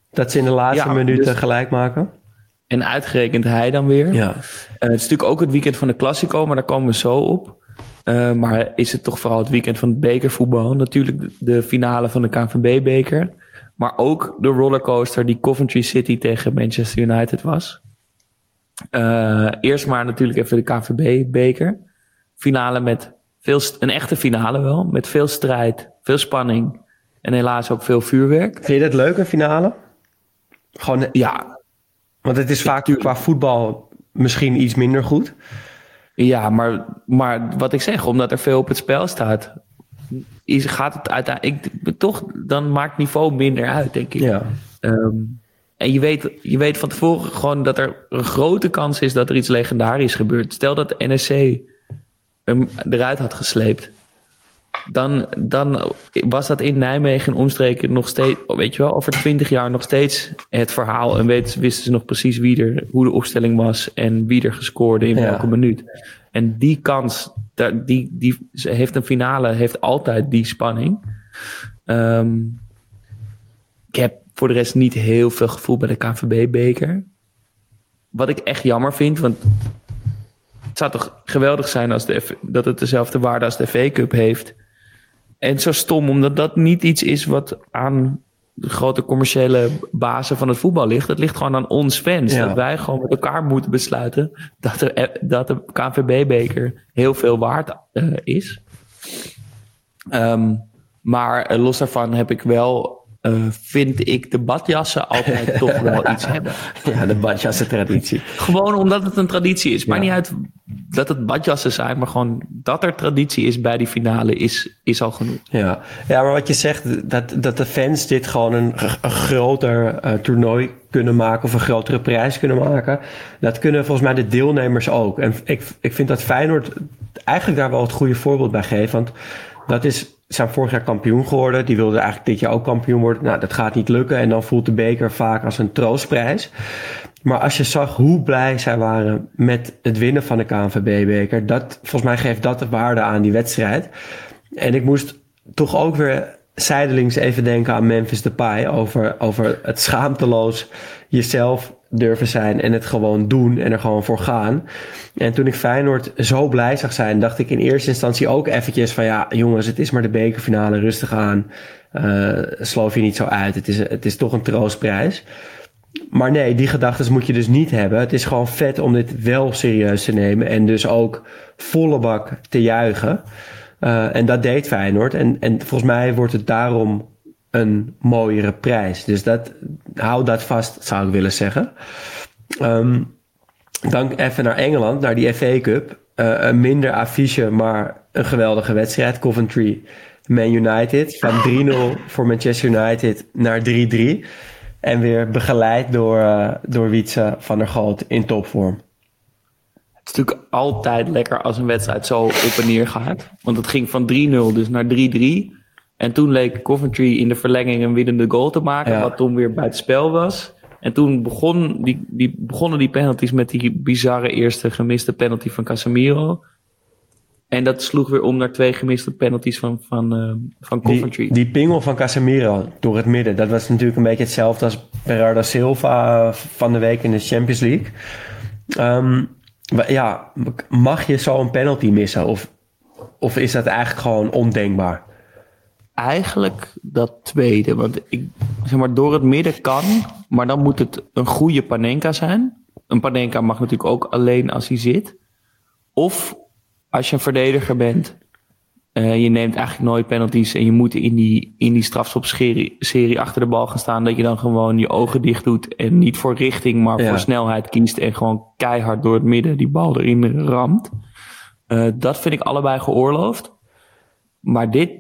Dat ze in de laatste minuten dus gelijk maken. En uitgerekend hij dan weer. Ja. Het is natuurlijk ook het weekend van de Classico, maar daar komen we zo op. Maar is het toch vooral het weekend van het bekervoetbal. Natuurlijk de finale van de KNVB-beker. Maar ook de rollercoaster die Coventry City tegen Manchester United was. Eerst maar natuurlijk even de KNVB-beker. Finale met een echte finale wel. Met veel strijd, veel spanning. En helaas ook veel vuurwerk. Vind je dat leuk, een finale? Gewoon, ja. Want het is vaak qua voetbal misschien iets minder goed. Ja, maar wat ik zeg, omdat er veel op het spel staat, gaat het uiteindelijk toch, dan maakt niveau minder uit, denk ik. Ja. En je weet van tevoren gewoon dat er een grote kans is dat er iets legendarisch gebeurt. Stel dat de NSC hem eruit had gesleept. Dan was dat in Nijmegen en omstreken nog steeds, weet je wel, over 20 jaar nog steeds het verhaal. En wisten ze nog precies hoe de opstelling was en wie er gescoorde in welke minuut. En die kans, die heeft een finale, heeft altijd die spanning. Ik heb voor de rest niet heel veel gevoel bij de KNVB-beker. Wat ik echt jammer vind, want het zou toch geweldig zijn dat het dezelfde waarde als de FA Cup heeft. En zo stom, omdat dat niet iets is wat aan de grote commerciële bazen van het voetbal ligt. Het ligt gewoon aan ons fans. Ja. Dat wij gewoon met elkaar moeten besluiten dat de KNVB-beker heel veel waard is. Maar los daarvan heb ik wel, vind ik de badjassen altijd toch wel iets hebben. Ja, de badjassen traditie. Gewoon omdat het een traditie is. Maakt niet uit dat het badjassen zijn, maar gewoon dat er traditie is bij die finale is al genoeg. Ja, maar wat je zegt, dat de fans dit gewoon een groter toernooi kunnen maken of een grotere prijs kunnen maken, dat kunnen volgens mij de deelnemers ook. En ik vind dat Feyenoord eigenlijk daar wel het goede voorbeeld bij geeft, want zijn vorig jaar kampioen geworden. Die wilden eigenlijk dit jaar ook kampioen worden. Nou, dat gaat niet lukken. En dan voelt de beker vaak als een troostprijs. Maar als je zag hoe blij zij waren met het winnen van de KNVB-beker, volgens mij geeft dat de waarde aan die wedstrijd. En ik moest toch ook weer zijdelings even denken aan Memphis Depay over het schaamteloos jezelf durven zijn en het gewoon doen en er gewoon voor gaan. En toen ik Feyenoord zo blij zag zijn, dacht ik in eerste instantie ook eventjes van ja, jongens, het is maar de bekerfinale, rustig aan. Sloof je niet zo uit. Het is toch een troostprijs. Maar nee, die gedachten moet je dus niet hebben. Het is gewoon vet om dit wel serieus te nemen en dus ook volle bak te juichen. En dat deed Feyenoord. En volgens mij wordt het daarom een mooiere prijs. Dus hou dat vast, zou ik willen zeggen. Dan even naar Engeland, naar die FA Cup. Een minder affiche, maar een geweldige wedstrijd. Coventry, Man United. Van 3-0 voor Manchester United naar 3-3. En weer begeleid door Wietse van der Goot in topvorm. Het is natuurlijk altijd lekker als een wedstrijd zo op en neer gaat. Want het ging van 3-0 dus naar 3-3. En toen leek Coventry in de verlenging een winnende goal te maken. Wat toen weer buitenspel was. En toen begonnen die penalties met die bizarre eerste gemiste penalty van Casemiro. En dat sloeg weer om naar 2 gemiste penalties van Coventry. Die pingel van Casemiro door het midden. Dat was natuurlijk een beetje hetzelfde als Bernardo Silva van de week in de Champions League. Mag je zo een penalty missen? Of is dat eigenlijk gewoon ondenkbaar? Eigenlijk dat tweede. Want door het midden kan, maar dan moet het een goede Panenka zijn. Een Panenka mag natuurlijk ook alleen als hij zit. Of als je een verdediger bent, je neemt eigenlijk nooit penalties en je moet in die strafschopserie achter de bal gaan staan, dat je dan gewoon je ogen dicht doet en niet voor richting, maar voor snelheid kiest en gewoon keihard door het midden die bal erin ramt. Dat vind ik allebei geoorloofd. Maar dit...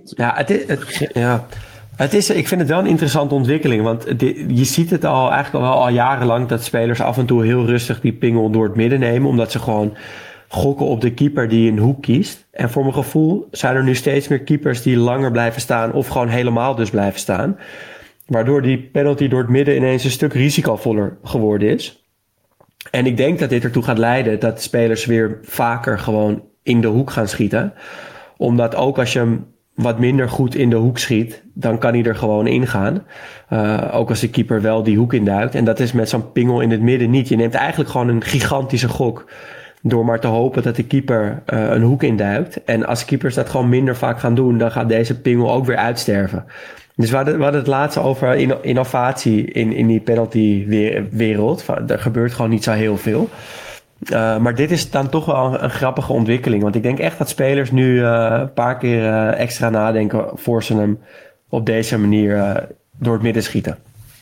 Ik vind het wel een interessante ontwikkeling. Want je ziet het eigenlijk al jarenlang dat spelers af en toe heel rustig die pingel door het midden nemen. Omdat ze gewoon gokken op de keeper die een hoek kiest. En voor mijn gevoel zijn er nu steeds meer keepers die langer blijven staan. Of gewoon helemaal dus blijven staan. Waardoor die penalty door het midden ineens een stuk risicovoller geworden is. En ik denk dat dit ertoe gaat leiden dat spelers weer vaker gewoon in de hoek gaan schieten. Omdat ook als je hem wat minder goed in de hoek schiet, dan kan hij er gewoon ingaan. Ook als de keeper wel die hoek induikt. En dat is met zo'n pingel in het midden niet. Je neemt eigenlijk gewoon een gigantische gok door maar te hopen dat de keeper een hoek induikt. En als keepers dat gewoon minder vaak gaan doen, dan gaat deze pingel ook weer uitsterven. Dus we hadden het laatst over innovatie in die penalty-wereld. Er gebeurt gewoon niet zo heel veel. Maar dit is dan toch wel een grappige ontwikkeling. Want ik denk echt dat spelers nu een paar keer extra nadenken voor ze hem op deze manier door het midden schieten.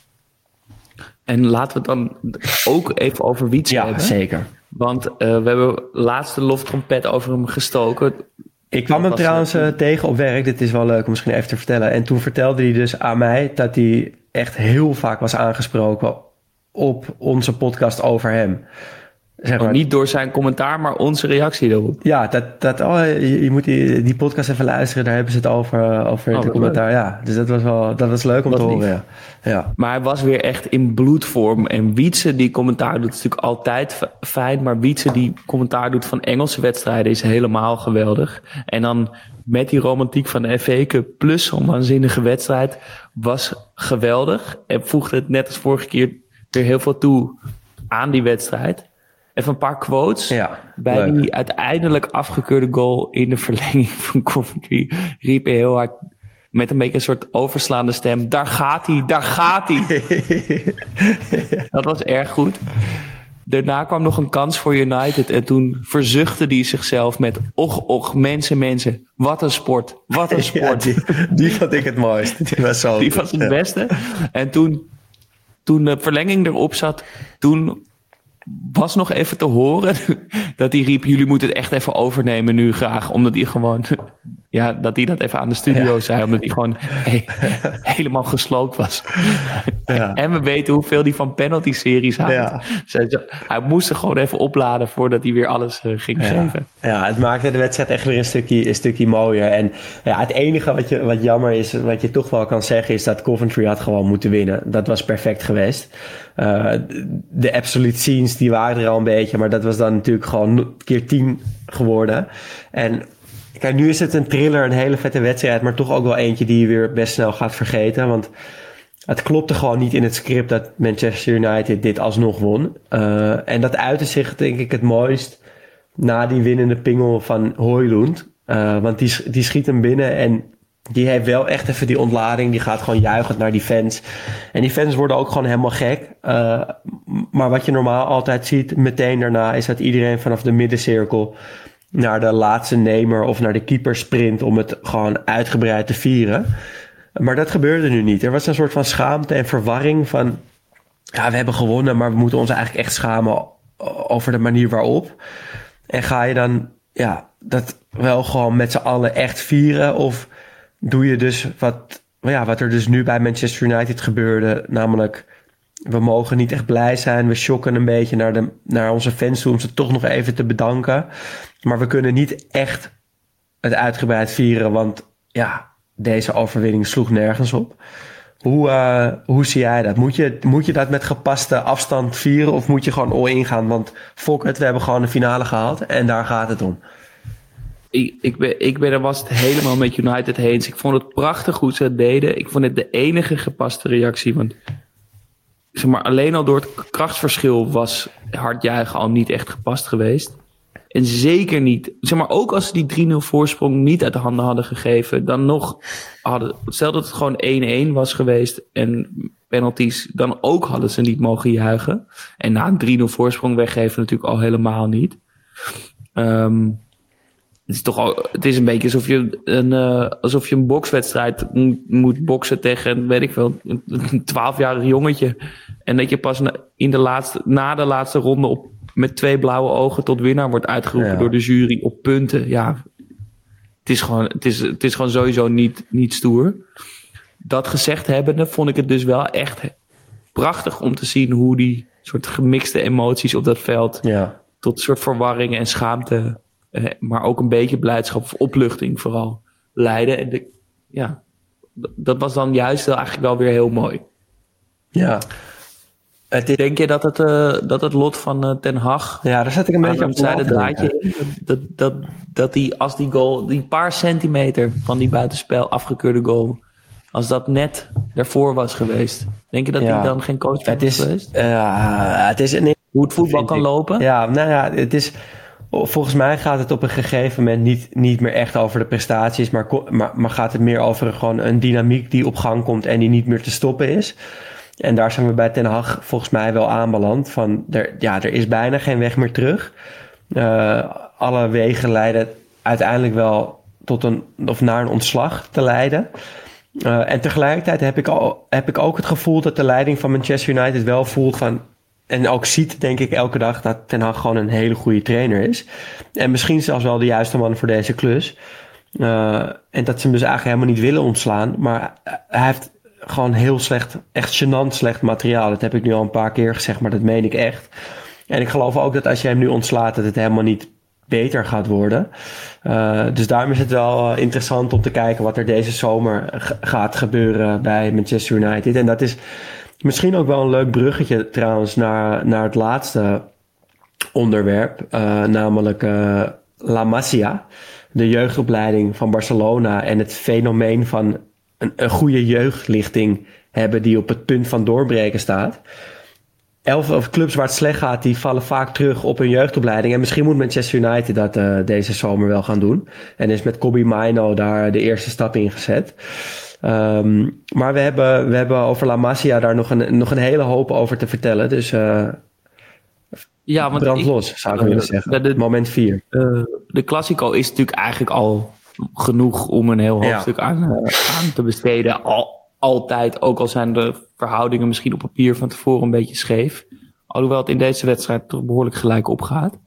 En laten we het dan ook even over Wietse hebben. Ja, zeker. Want we hebben laatst de loftrompet over hem gestoken. Ik kwam hem trouwens tegen op werk. Dit is wel leuk om misschien even te vertellen. En toen vertelde hij dus aan mij dat hij echt heel vaak was aangesproken op onze podcast over hem. Zeg maar. Niet door zijn commentaar, maar onze reactie erop. Ja, je moet die podcast even luisteren. Daar hebben ze het over de commentaar. Leuk. Ja, dus dat was leuk om te horen. Ja. Maar hij was weer echt in bloedvorm. En Wietse die commentaar doet is natuurlijk altijd fijn. Maar Wietse die commentaar doet van Engelse wedstrijden is helemaal geweldig. En dan met die romantiek van de FA Cup plus zo'n waanzinnige wedstrijd was geweldig. En voegde het net als vorige keer weer heel veel toe aan die wedstrijd. Even een paar quotes. Ja, bij leuk. Die uiteindelijk afgekeurde goal in de verlenging van Coventry riep hij heel hard met een beetje een soort overslaande stem. Daar gaat hij, daar gaat hij. Dat was erg goed. Daarna kwam nog een kans voor United en toen verzuchtte hij zichzelf met och, mensen, wat een sport, wat een sport. Ja, die vond ik het mooist. Die was het beste. En toen de verlenging erop zat, toen was nog even te horen dat hij riep, jullie moeten het echt even overnemen nu graag. Omdat hij gewoon, ja, dat hij dat even aan de studio zei. Omdat hij gewoon helemaal gesloopt was. Ja. En we weten hoeveel hij van penalty-series houdt. Ja. Dus hij moest er gewoon even opladen voordat hij weer alles ging geven. Ja, het maakte de wedstrijd echt weer een stukje mooier. En ja, het enige wat jammer is, wat je toch wel kan zeggen, is dat Coventry had gewoon moeten winnen. Dat was perfect geweest. De absolute scenes, die waren er al een beetje, maar dat was dan natuurlijk gewoon keer 10 geworden. En kijk, nu is het een thriller, een hele vette wedstrijd, maar toch ook wel eentje die je weer best snel gaat vergeten. Want het klopte gewoon niet in het script dat Manchester United dit alsnog won. En dat uitte zich denk ik het mooist na die winnende pingel van Højlund. Want die schiet hem binnen en die heeft wel echt even die ontlading. Die gaat gewoon juichend naar die fans. En die fans worden ook gewoon helemaal gek. Maar wat je normaal altijd ziet meteen daarna is dat iedereen vanaf de middencirkel naar de laatste nemer of naar de keeper sprint om het gewoon uitgebreid te vieren. Maar dat gebeurde nu niet. Er was een soort van schaamte en verwarring van, ja, we hebben gewonnen, maar we moeten ons eigenlijk echt schamen over de manier waarop. En ga je dan, ja, dat wel gewoon met z'n allen echt vieren? Of doe je dus wat er dus nu bij Manchester United gebeurde, namelijk we mogen niet echt blij zijn, we shocken een beetje naar onze fans toe om ze toch nog even te bedanken. Maar we kunnen niet echt het uitgebreid vieren, want ja, deze overwinning sloeg nergens op. Hoe zie jij dat? Moet je dat met gepaste afstand vieren of moet je gewoon all-in gaan? Want fuck het, we hebben gewoon een finale gehaald en daar gaat het om. Ik was het helemaal met United eens. Ik vond het prachtig hoe ze het deden. Ik vond het de enige gepaste reactie. Want zeg maar, alleen al door het krachtsverschil was hard juichen al niet echt gepast geweest. En zeker niet, zeg maar, ook als ze die 3-0 voorsprong niet uit de handen hadden gegeven, dan nog stel dat het gewoon 1-1 was geweest en penalties, dan ook hadden ze niet mogen juichen. En na een 3-0 voorsprong weggeven natuurlijk al helemaal niet. Het is een beetje alsof je een bokswedstrijd moet boksen tegen, weet ik veel, een 12-jarig jongetje. En dat je pas na de laatste ronde met 2 blauwe ogen tot winnaar wordt uitgeroepen door de jury op punten. Ja, het is gewoon sowieso niet stoer. Dat gezegd hebbende vond ik het dus wel echt prachtig om te zien hoe die soort gemixte emoties op dat veld tot een soort verwarring en schaamte, maar ook een beetje blijdschap of opluchting vooral leiden. En dat was dan juist eigenlijk wel weer heel mooi. Ja. Denk je dat het lot van Ten Hag... Ja, daar zet ik een beetje op het draadje in. Dat die, als die goal, die paar centimeter van die buitenspel afgekeurde goal... Als dat net daarvoor was geweest... Denk je dat hij dan geen coach was geweest? Het is hoe het voetbal kan lopen? Ja, nou ja, het is... Volgens mij gaat het op een gegeven moment niet meer echt over de prestaties... maar gaat het meer over gewoon een dynamiek die op gang komt... en die niet meer te stoppen is... En daar zijn we bij Ten Hag volgens mij wel aanbeland. Er is bijna geen weg meer terug. Alle wegen leiden uiteindelijk wel naar een ontslag te leiden. En tegelijkertijd heb ik ook het gevoel dat de leiding van Manchester United wel voelt van... En ook ziet, denk ik, elke dag dat Ten Hag gewoon een hele goede trainer is. En misschien zelfs wel de juiste man voor deze klus. En dat ze hem dus eigenlijk helemaal niet willen ontslaan. Maar hij heeft... gewoon heel slecht, echt gênant slecht materiaal. Dat heb ik nu al een paar keer gezegd, maar dat meen ik echt. En ik geloof ook dat als je hem nu ontslaat... dat het helemaal niet beter gaat worden. Dus daarom is het wel interessant om te kijken... wat er deze zomer gaat gebeuren bij Manchester United. En dat is misschien ook wel een leuk bruggetje trouwens... naar het laatste onderwerp. Namelijk La Masia. De jeugdopleiding van Barcelona... en het fenomeen van... een goede jeugdlichting hebben die op het punt van doorbreken staat. 11 clubs waar het slecht gaat, die vallen vaak terug op hun jeugdopleiding. En misschien moet Manchester United dat deze zomer wel gaan doen. En is met Kobbie Mainoo daar de eerste stap in gezet. Maar we hebben over La Masia daar nog een hele hoop over te vertellen. Dus brand los, zou ik willen zeggen. Moment 4. De Classico is natuurlijk eigenlijk al... genoeg om een heel hoofdstuk aan te besteden. Altijd, ook al zijn de verhoudingen misschien op papier van tevoren een beetje scheef. Alhoewel het in deze wedstrijd toch behoorlijk gelijk opgaat.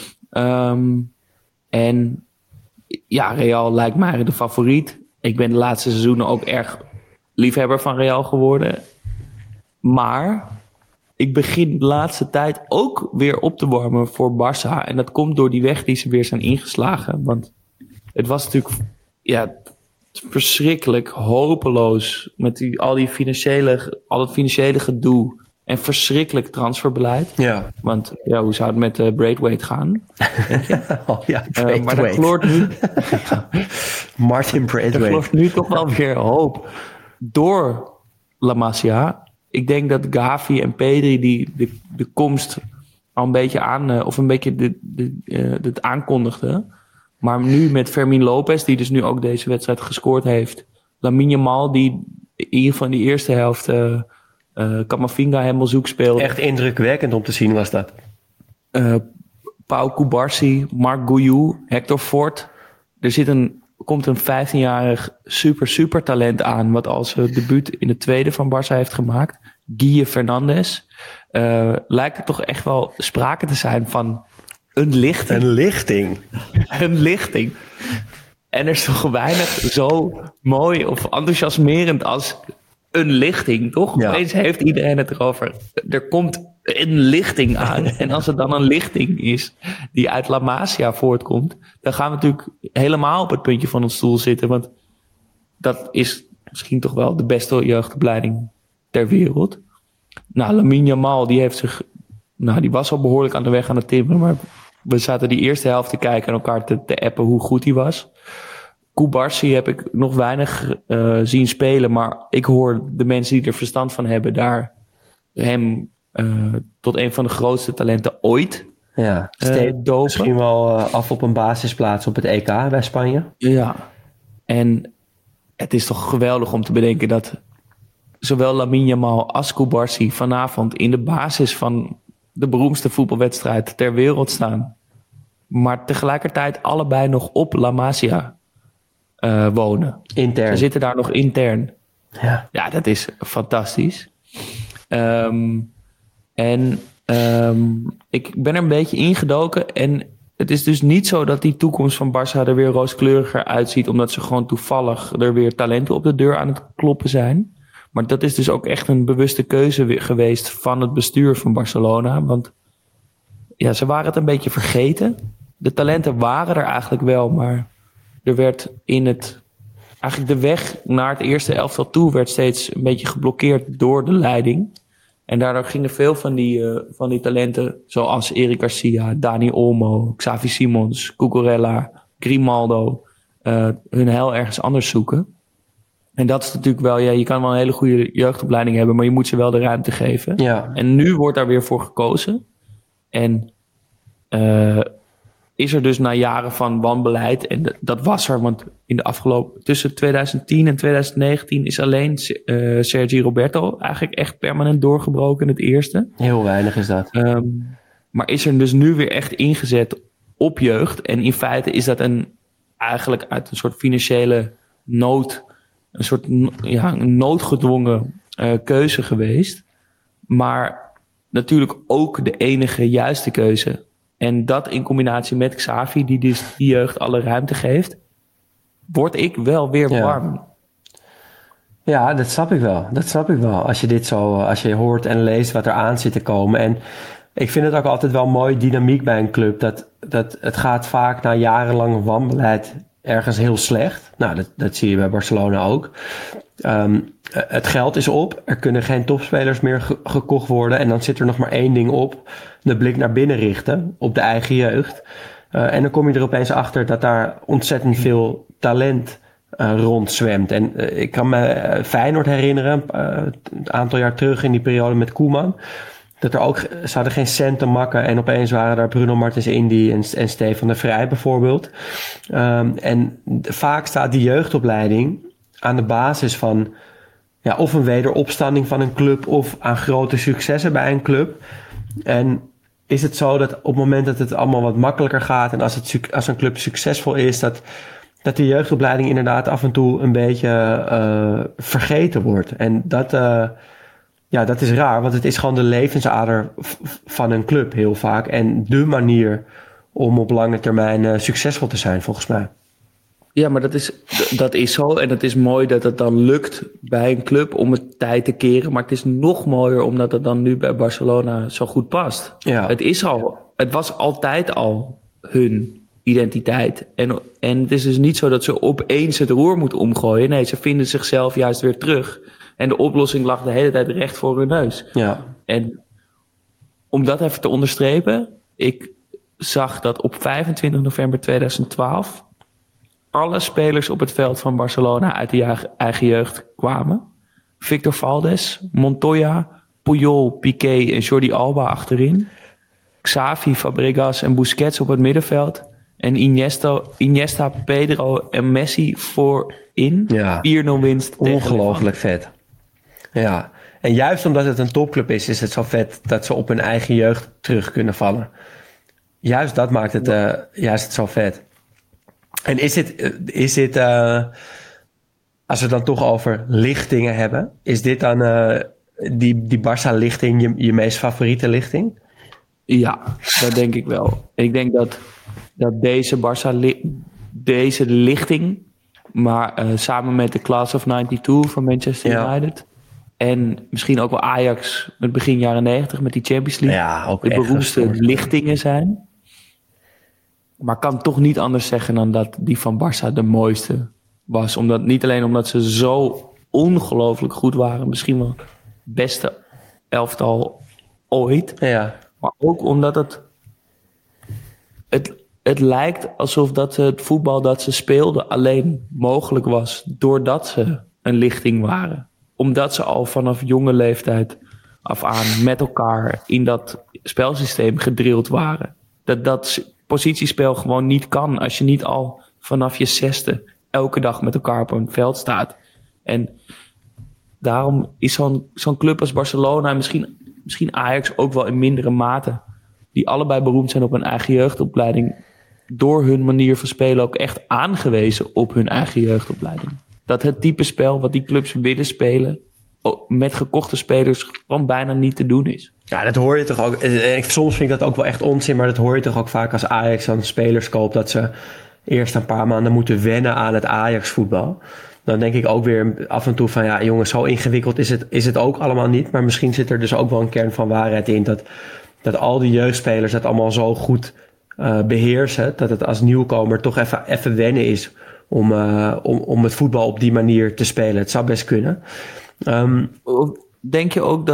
En ja, Real lijkt mij de favoriet. Ik ben de laatste seizoenen ook erg liefhebber van Real geworden. Maar ik begin de laatste tijd ook weer op te warmen voor Barça. En dat komt door die weg die ze weer zijn ingeslagen. Want het was natuurlijk verschrikkelijk hopeloos met al het financiële gedoe en verschrikkelijk transferbeleid. Ja. Want hoe zou het met Braithwaite gaan? Maar dat gloort nu... Martin Braithwaite. Er gloort nu toch wel weer hoop door La Masia. Ik denk dat Gavi en Pedri die de komst al een beetje het aankondigden. Maar nu met Fermin Lopez, die dus nu ook deze wedstrijd gescoord heeft. Lamine Yamal, die in ieder geval in die eerste helft Camavinga helemaal zoek speelde. Echt indrukwekkend om te zien was dat. Pau Cubarsí, Marc Guiu, Hector Fort. Komt een 15-jarig super talent aan... wat al zijn debuut in de tweede van Barça heeft gemaakt. Guille Fernandes. Lijkt er toch echt wel sprake te zijn van... Een lichting. En er is toch weinig zo mooi of enthousiasmerend als een lichting, toch? Ja. Opeens heeft iedereen het erover. Er komt een lichting aan. En als het dan een lichting is die uit La Masia voortkomt... dan gaan we natuurlijk helemaal op het puntje van ons stoel zitten. Want dat is misschien toch wel de beste jeugdopleiding ter wereld. Nou, Lamine Yamal, die was al behoorlijk aan de weg aan het timmeren... maar we zaten die eerste helft te kijken en elkaar te appen hoe goed hij was. Cubarsí heb ik nog weinig zien spelen, maar ik hoor de mensen die er verstand van hebben daar hem tot een van de grootste talenten ooit dopen. Misschien wel af op een basisplaats op het EK bij Spanje. Ja, en het is toch geweldig om te bedenken dat zowel Lamine Yamal als Cubarsí vanavond in de basis van de beroemdste voetbalwedstrijd ter wereld staan. Maar tegelijkertijd allebei nog op La Masia wonen. Intern. Ze zitten daar nog intern. Ja, dat is fantastisch. Ik ben er een beetje ingedoken. En het is dus niet zo dat die toekomst van Barça er weer rooskleuriger uitziet. Omdat ze gewoon toevallig er weer talenten op de deur aan het kloppen zijn. Maar dat is dus ook echt een bewuste keuze geweest van het bestuur van Barcelona. Want ze waren het een beetje vergeten. De talenten waren er eigenlijk wel, maar er werd eigenlijk de weg naar het eerste elftal toe werd steeds een beetje geblokkeerd door de leiding. En daardoor gingen veel van die talenten, zoals Eric Garcia, Dani Olmo, Xavi Simons, Cucurella, Grimaldo, hun heil ergens anders zoeken. En dat is natuurlijk wel, je kan wel een hele goede jeugdopleiding hebben, maar je moet ze wel de ruimte geven. Ja. En nu wordt daar weer voor gekozen. En is er dus na jaren van wanbeleid, en dat was er, want in de afgelopen, tussen 2010 en 2019 is alleen Sergi Roberto eigenlijk echt permanent doorgebroken in het eerste. Heel weinig is dat. Maar is er dus nu weer echt ingezet op jeugd. En in feite is dat eigenlijk uit een soort financiële nood, een soort een noodgedwongen keuze geweest. Maar natuurlijk ook de enige juiste keuze. En dat in combinatie met Xavi, die dus die jeugd alle ruimte geeft, word ik wel weer warm. Ja, dat snap ik wel. Als je dit zo, als je hoort en leest wat er aan zit te komen. En ik vind het ook altijd wel mooi dynamiek bij een club. Dat het gaat vaak na jarenlang wanbeleid ergens heel slecht. Nou, dat zie je bij Barcelona ook. Het geld is op. Er kunnen geen topspelers meer gekocht worden. En dan zit er nog maar één ding op. De blik naar binnen richten. Op de eigen jeugd. En dan kom je er opeens achter dat daar ontzettend veel talent rondzwemt. En ik kan me Feyenoord herinneren. Een aantal jaar terug in die periode met Koeman. Dat er ook, ze hadden geen cent te makken. En opeens waren daar Bruno Martins Indy en Stefan de Vrij bijvoorbeeld. En vaak staat die jeugdopleiding aan de basis van of een wederopstanding van een club of aan grote successen bij een club. En is het zo dat op het moment dat het allemaal wat makkelijker gaat en als een club succesvol is, dat de jeugdopleiding inderdaad af en toe een beetje vergeten wordt. En dat is raar, want het is gewoon de levensader van een club heel vaak. En de manier om op lange termijn succesvol te zijn, volgens mij. Ja, maar dat is zo. En het is mooi dat het dan lukt bij een club om het tijd te keren. Maar het is nog mooier omdat het dan nu bij Barcelona zo goed past. Ja. Het was altijd al hun identiteit. En het is dus niet zo dat ze opeens het roer moeten omgooien. Nee, ze vinden zichzelf juist weer terug. En de oplossing lag de hele tijd recht voor hun neus. Ja. En om dat even te onderstrepen. Ik zag dat op 25 november 2012... alle spelers op het veld van Barcelona uit de eigen jeugd kwamen. Victor Valdes, Montoya, Puyol, Piqué en Jordi Alba achterin. Xavi, Fabregas en Busquets op het middenveld. En Iniesta, Pedro en Messi voorin. Ja. 4-0 winst. Ongelooflijk vet. Ja. En juist omdat het een topclub is het zo vet dat ze op hun eigen jeugd terug kunnen vallen. Juist dat maakt het juist zo vet. En is dit als we het dan toch over lichtingen hebben, is dit dan die Barça-lichting je meest favoriete lichting? Ja, dat denk ik wel. Ik denk dat deze deze lichting, maar samen met de Class of 92 van Manchester United en misschien ook wel Ajax met begin jaren 90 met die Champions League, ook de beroemdste lichtingen zijn. Maar ik kan toch niet anders zeggen dan dat die van Barça de mooiste was. Niet alleen omdat ze zo ongelooflijk goed waren. Misschien wel het beste elftal ooit. Ja. Maar ook omdat het lijkt alsof dat het voetbal dat ze speelden alleen mogelijk was doordat ze een lichting waren. Omdat ze al vanaf jonge leeftijd af aan met elkaar in dat spelsysteem gedrild waren. Dat positiespel gewoon niet kan als je niet al vanaf je 6e elke dag met elkaar op een veld staat. En daarom is zo'n club als Barcelona, misschien Ajax ook wel in mindere mate, die allebei beroemd zijn op hun eigen jeugdopleiding, door hun manier van spelen ook echt aangewezen op hun eigen jeugdopleiding. Dat het type spel wat die clubs willen spelen met gekochte spelers gewoon bijna niet te doen is. Ja, dat hoor je toch ook. Soms vind ik dat ook wel echt onzin, maar dat hoor je toch ook vaak als Ajax dan spelers koopt, dat ze eerst een paar maanden moeten wennen aan het Ajax-voetbal. Dan denk ik ook weer af en toe van, ja jongens, zo ingewikkeld is het ook allemaal niet. Maar misschien zit er dus ook wel een kern van waarheid in dat al die jeugdspelers dat allemaal zo goed beheersen, dat het als nieuwkomer toch even wennen is om het voetbal op die manier te spelen. Het zou best kunnen. denk je ook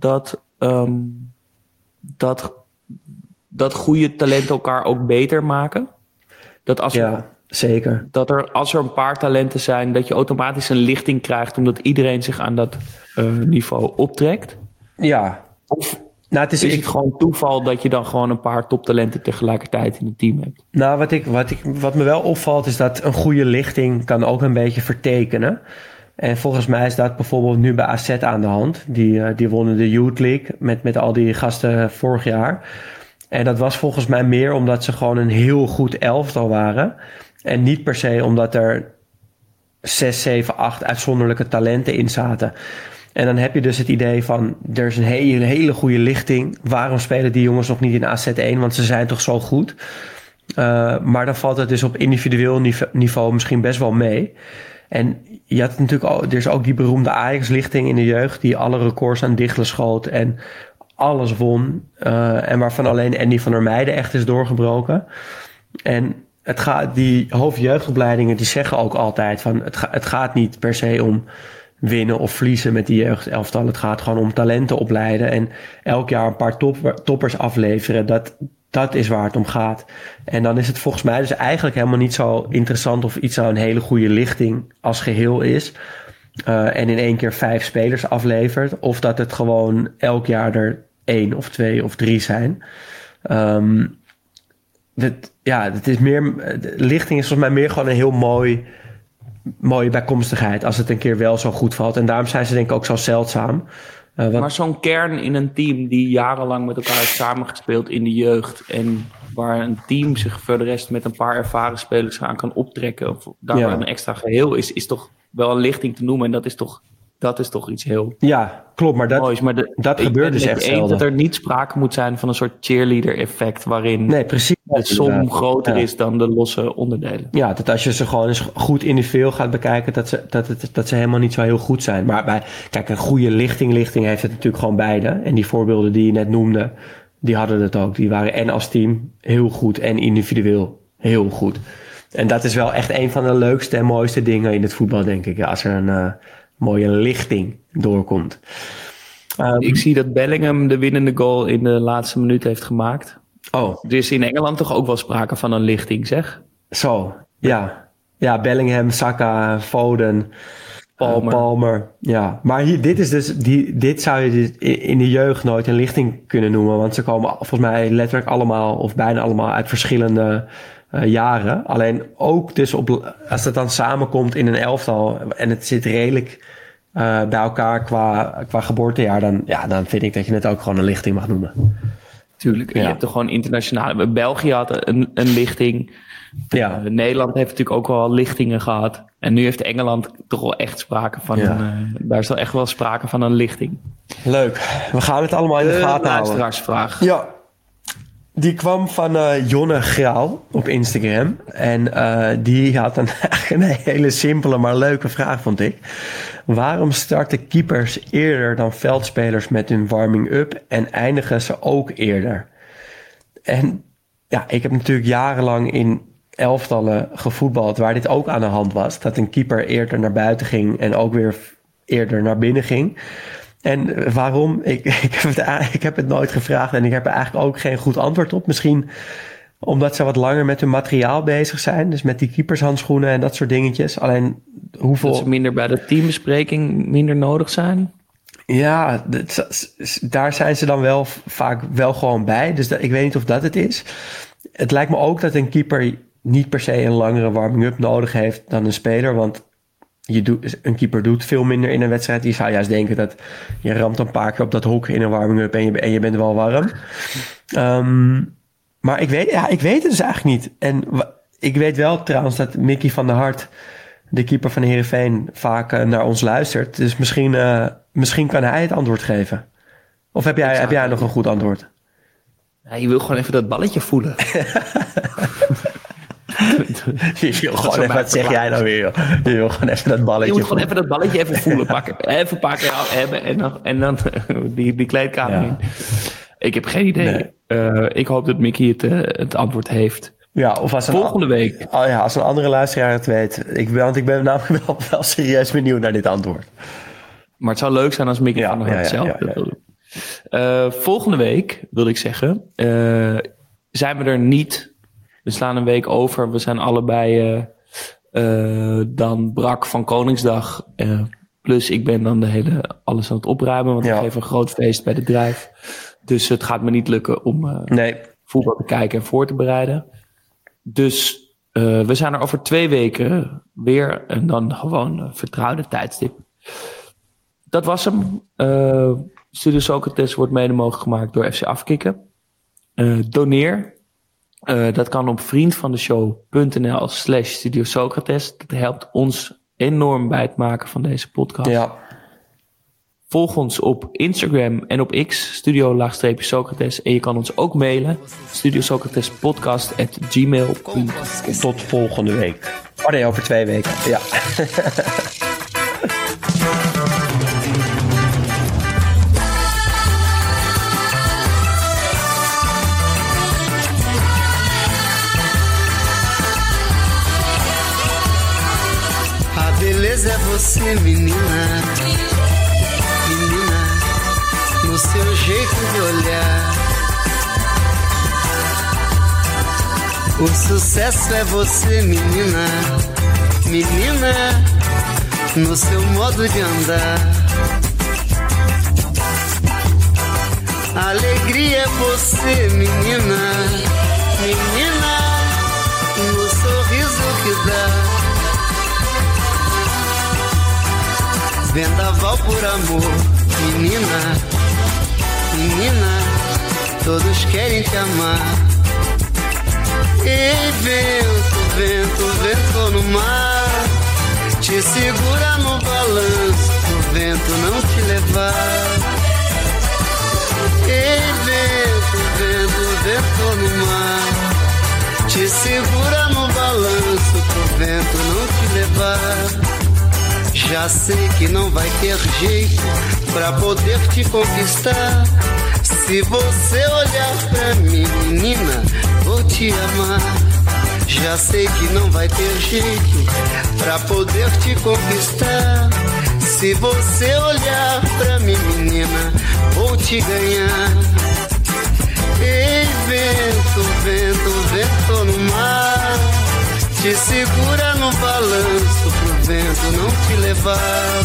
dat goede talenten elkaar ook beter maken? Zeker. Dat als er een paar talenten zijn, dat je automatisch een lichting krijgt omdat iedereen zich aan dat niveau optrekt? Ja. Of is het gewoon toeval dat je dan gewoon een paar toptalenten tegelijkertijd in het team hebt? Nou, wat me wel opvalt is dat een goede lichting kan ook een beetje vertekenen. En volgens mij is dat bijvoorbeeld nu bij AZ aan de hand. Die wonnen de Youth League met al die gasten vorig jaar. En dat was volgens mij meer omdat ze gewoon een heel goed elftal waren. En niet per se omdat er 6, 7, 8 uitzonderlijke talenten in zaten. En dan heb je dus het idee van, er is een hele goede lichting. Waarom spelen die jongens nog niet in AZ1? Want ze zijn toch zo goed? Maar dan valt het dus op individueel niveau misschien best wel mee. En je had natuurlijk er is ook die beroemde Ajax-lichting in de jeugd, die alle records aan dichtelen schoot en alles won. En waarvan alleen Andy van der Meijden echt is doorgebroken. En die hoofdjeugdopleidingen die zeggen ook altijd van, het gaat niet per se om winnen of verliezen met die jeugdelftal. Het gaat gewoon om talenten opleiden en elk jaar een paar toppers afleveren. Dat is waar het om gaat. En dan is het volgens mij dus eigenlijk helemaal niet zo interessant of iets nou een hele goede lichting als geheel is. En in één keer 5 spelers aflevert. Of dat het gewoon elk jaar er 1 of 2 of 3 zijn. Lichting is volgens mij meer gewoon een heel mooie bijkomstigheid als het een keer wel zo goed valt. En daarom zijn ze denk ik ook zo zeldzaam. Maar zo'n kern in een team die jarenlang met elkaar heeft samengespeeld in de jeugd en waar een team zich voor de rest met een paar ervaren spelers aan kan optrekken of daar een extra geheel is toch wel een lichting te noemen. En dat is toch iets heel klopt, maar dat gebeurt dus echt zelden. Dat er niet sprake moet zijn van een soort cheerleader effect waarin de som groter is dan de losse onderdelen. Ja, dat als je ze gewoon eens goed individueel gaat bekijken, dat ze helemaal niet zo heel goed zijn. Maar kijk, een goede lichting heeft het natuurlijk gewoon beide. En die voorbeelden die je net noemde, die hadden het ook. Die waren en als team heel goed en individueel heel goed. En dat is wel echt een van de leukste en mooiste dingen in het voetbal, denk ik. Als er een mooie lichting doorkomt. Ik zie dat Bellingham de winnende goal in de laatste minuut heeft gemaakt. Oh. Er is in Engeland toch ook wel sprake van een lichting, zeg? Zo, ja. Ja, Bellingham, Saka, Foden, Palmer. Ja, maar dit is dus dit zou je dus in de jeugd nooit een lichting kunnen noemen. Want ze komen volgens mij letterlijk allemaal of bijna allemaal uit verschillende jaren. Alleen ook dus als het dan samenkomt in een elftal en het zit redelijk bij elkaar qua geboortejaar, dan vind ik dat je het ook gewoon een lichting mag noemen. Tuurlijk, je hebt toch gewoon internationale. België had een lichting. Ja. Nederland heeft natuurlijk ook wel lichtingen gehad. En nu heeft Engeland toch wel echt sprake van daar is wel echt wel sprake van een lichting. Leuk. We gaan het allemaal in de gaten houden. Luisteraarsvraag. Ja. Die kwam van Jonne Graal op Instagram. En die had een hele simpele, maar leuke vraag, vond ik. Waarom starten keepers eerder dan veldspelers met hun warming-up en eindigen ze ook eerder? En ja, ik heb natuurlijk jarenlang in elftallen gevoetbald waar dit ook aan de hand was. Dat een keeper eerder naar buiten ging en ook weer eerder naar binnen ging. En waarom? Ik heb het nooit gevraagd en ik heb er eigenlijk ook geen goed antwoord op. Misschien omdat ze wat langer met hun materiaal bezig zijn. Dus met die keepershandschoenen en dat soort dingetjes. Alleen hoeveel... Dat ze minder bij de teambespreking minder nodig zijn? Ja, daar zijn ze dan wel vaak wel gewoon bij. Dus ik weet niet of dat het is. Het lijkt me ook dat een keeper niet per se een langere warming-up nodig heeft dan een speler. Want een keeper doet veel minder in een wedstrijd. Je zou juist denken dat je ramt een paar keer op dat hok in een warming-up en je bent wel warm. Maar ik weet het dus eigenlijk niet. En ik weet wel trouwens dat Mickey van der Hart, de keeper van Heerenveen, vaak naar ons luistert. Dus misschien kan hij het antwoord geven. Of heb jij nog een goed antwoord? Ja, je wil gewoon even dat balletje voelen. Wat zeg jij nou weer? Je wil gewoon even dat balletje. Je moet gewoon even dat balletje even voelen. Even pakken hebben en dan die kleedkamer in. Ik heb geen idee. Nee. Ik hoop dat Mickey het antwoord heeft. Ja, of als volgende week. Als een andere luisteraar het weet. Want ik ben namelijk wel serieus benieuwd naar dit antwoord. Maar het zou leuk zijn als Mickey van der Hart zelf dat wil doen. Volgende week, wilde ik zeggen, zijn we er niet. We slaan een week over. We zijn allebei dan brak van Koningsdag. Plus ik ben dan alles aan het opruimen. Want ik geef een groot feest bij de Drijf. Dus het gaat me niet lukken om voetbal te kijken en voor te bereiden. Dus we zijn er over 2 weken weer. En dan gewoon vertrouwde tijdstip. Dat was hem. Studio Socrates wordt mede mogelijk gemaakt door FC Afkikken. Doneer. Dat kan op vriendvandeshow.nl/Studio Socrates. Dat helpt ons enorm bij het maken van deze podcast. Ja. Volg ons op Instagram en op X, studio-socrates. En je kan ons ook mailen, studiosocratespodcast@gmail.com. Tot volgende week. Oh nee, over 2 weken. Ja. Beleza é você, menina, menina, no seu jeito de olhar. O sucesso é você, menina, menina, no seu modo de andar. A alegria é você, menina, menina, no sorriso que dá. Vendaval por amor, menina, menina, todos querem te amar. Ei, vento, vento, vento no mar, te segura no balanço, o vento não te levar. Ei, vento, vento, vento no mar, te segura no balanço, pro vento não te levar. Já sei que não vai ter jeito pra poder te conquistar. Se você olhar pra mim, menina, vou te amar. Já sei que não vai ter jeito pra poder te conquistar. Se você olhar pra mim, menina, vou te ganhar. Ei, vento, vento, vento no mar, te segura no balanço pro vento não te levar.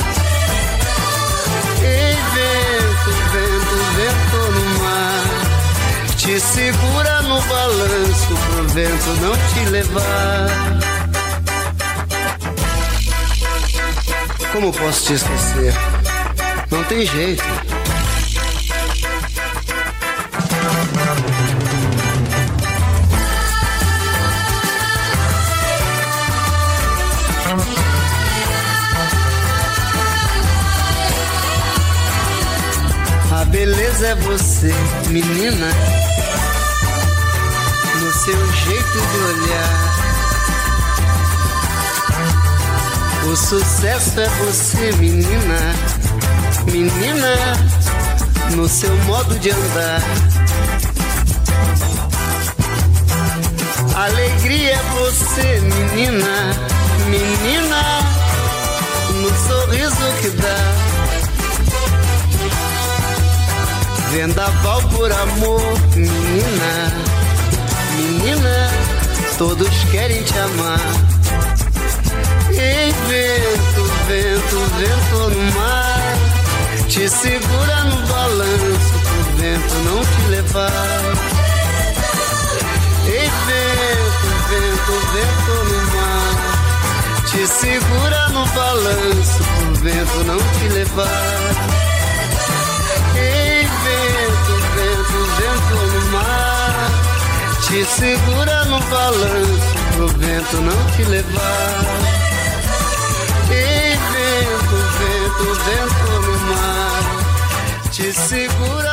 Ei, vento, vento, vento no mar, te segura no balanço pro vento não te levar. Como posso te esquecer? Não tem jeito. A beleza é você, menina, no seu jeito de olhar. O sucesso é você, menina, menina, no seu modo de andar. Alegria é você, menina, menina, no sorriso que dá. Vendaval por amor, menina, menina, todos querem te amar. Ei, vento, vento, vento no mar, te segura no balanço pro vento não te levar. Ei, vento, vento, vento no mar, te segura no balanço pro vento não te levar. Ei, vento, vento, vento no mar, te segura no balanço pro vento não te levar. Ei, vento, vento, vento no mar, te segura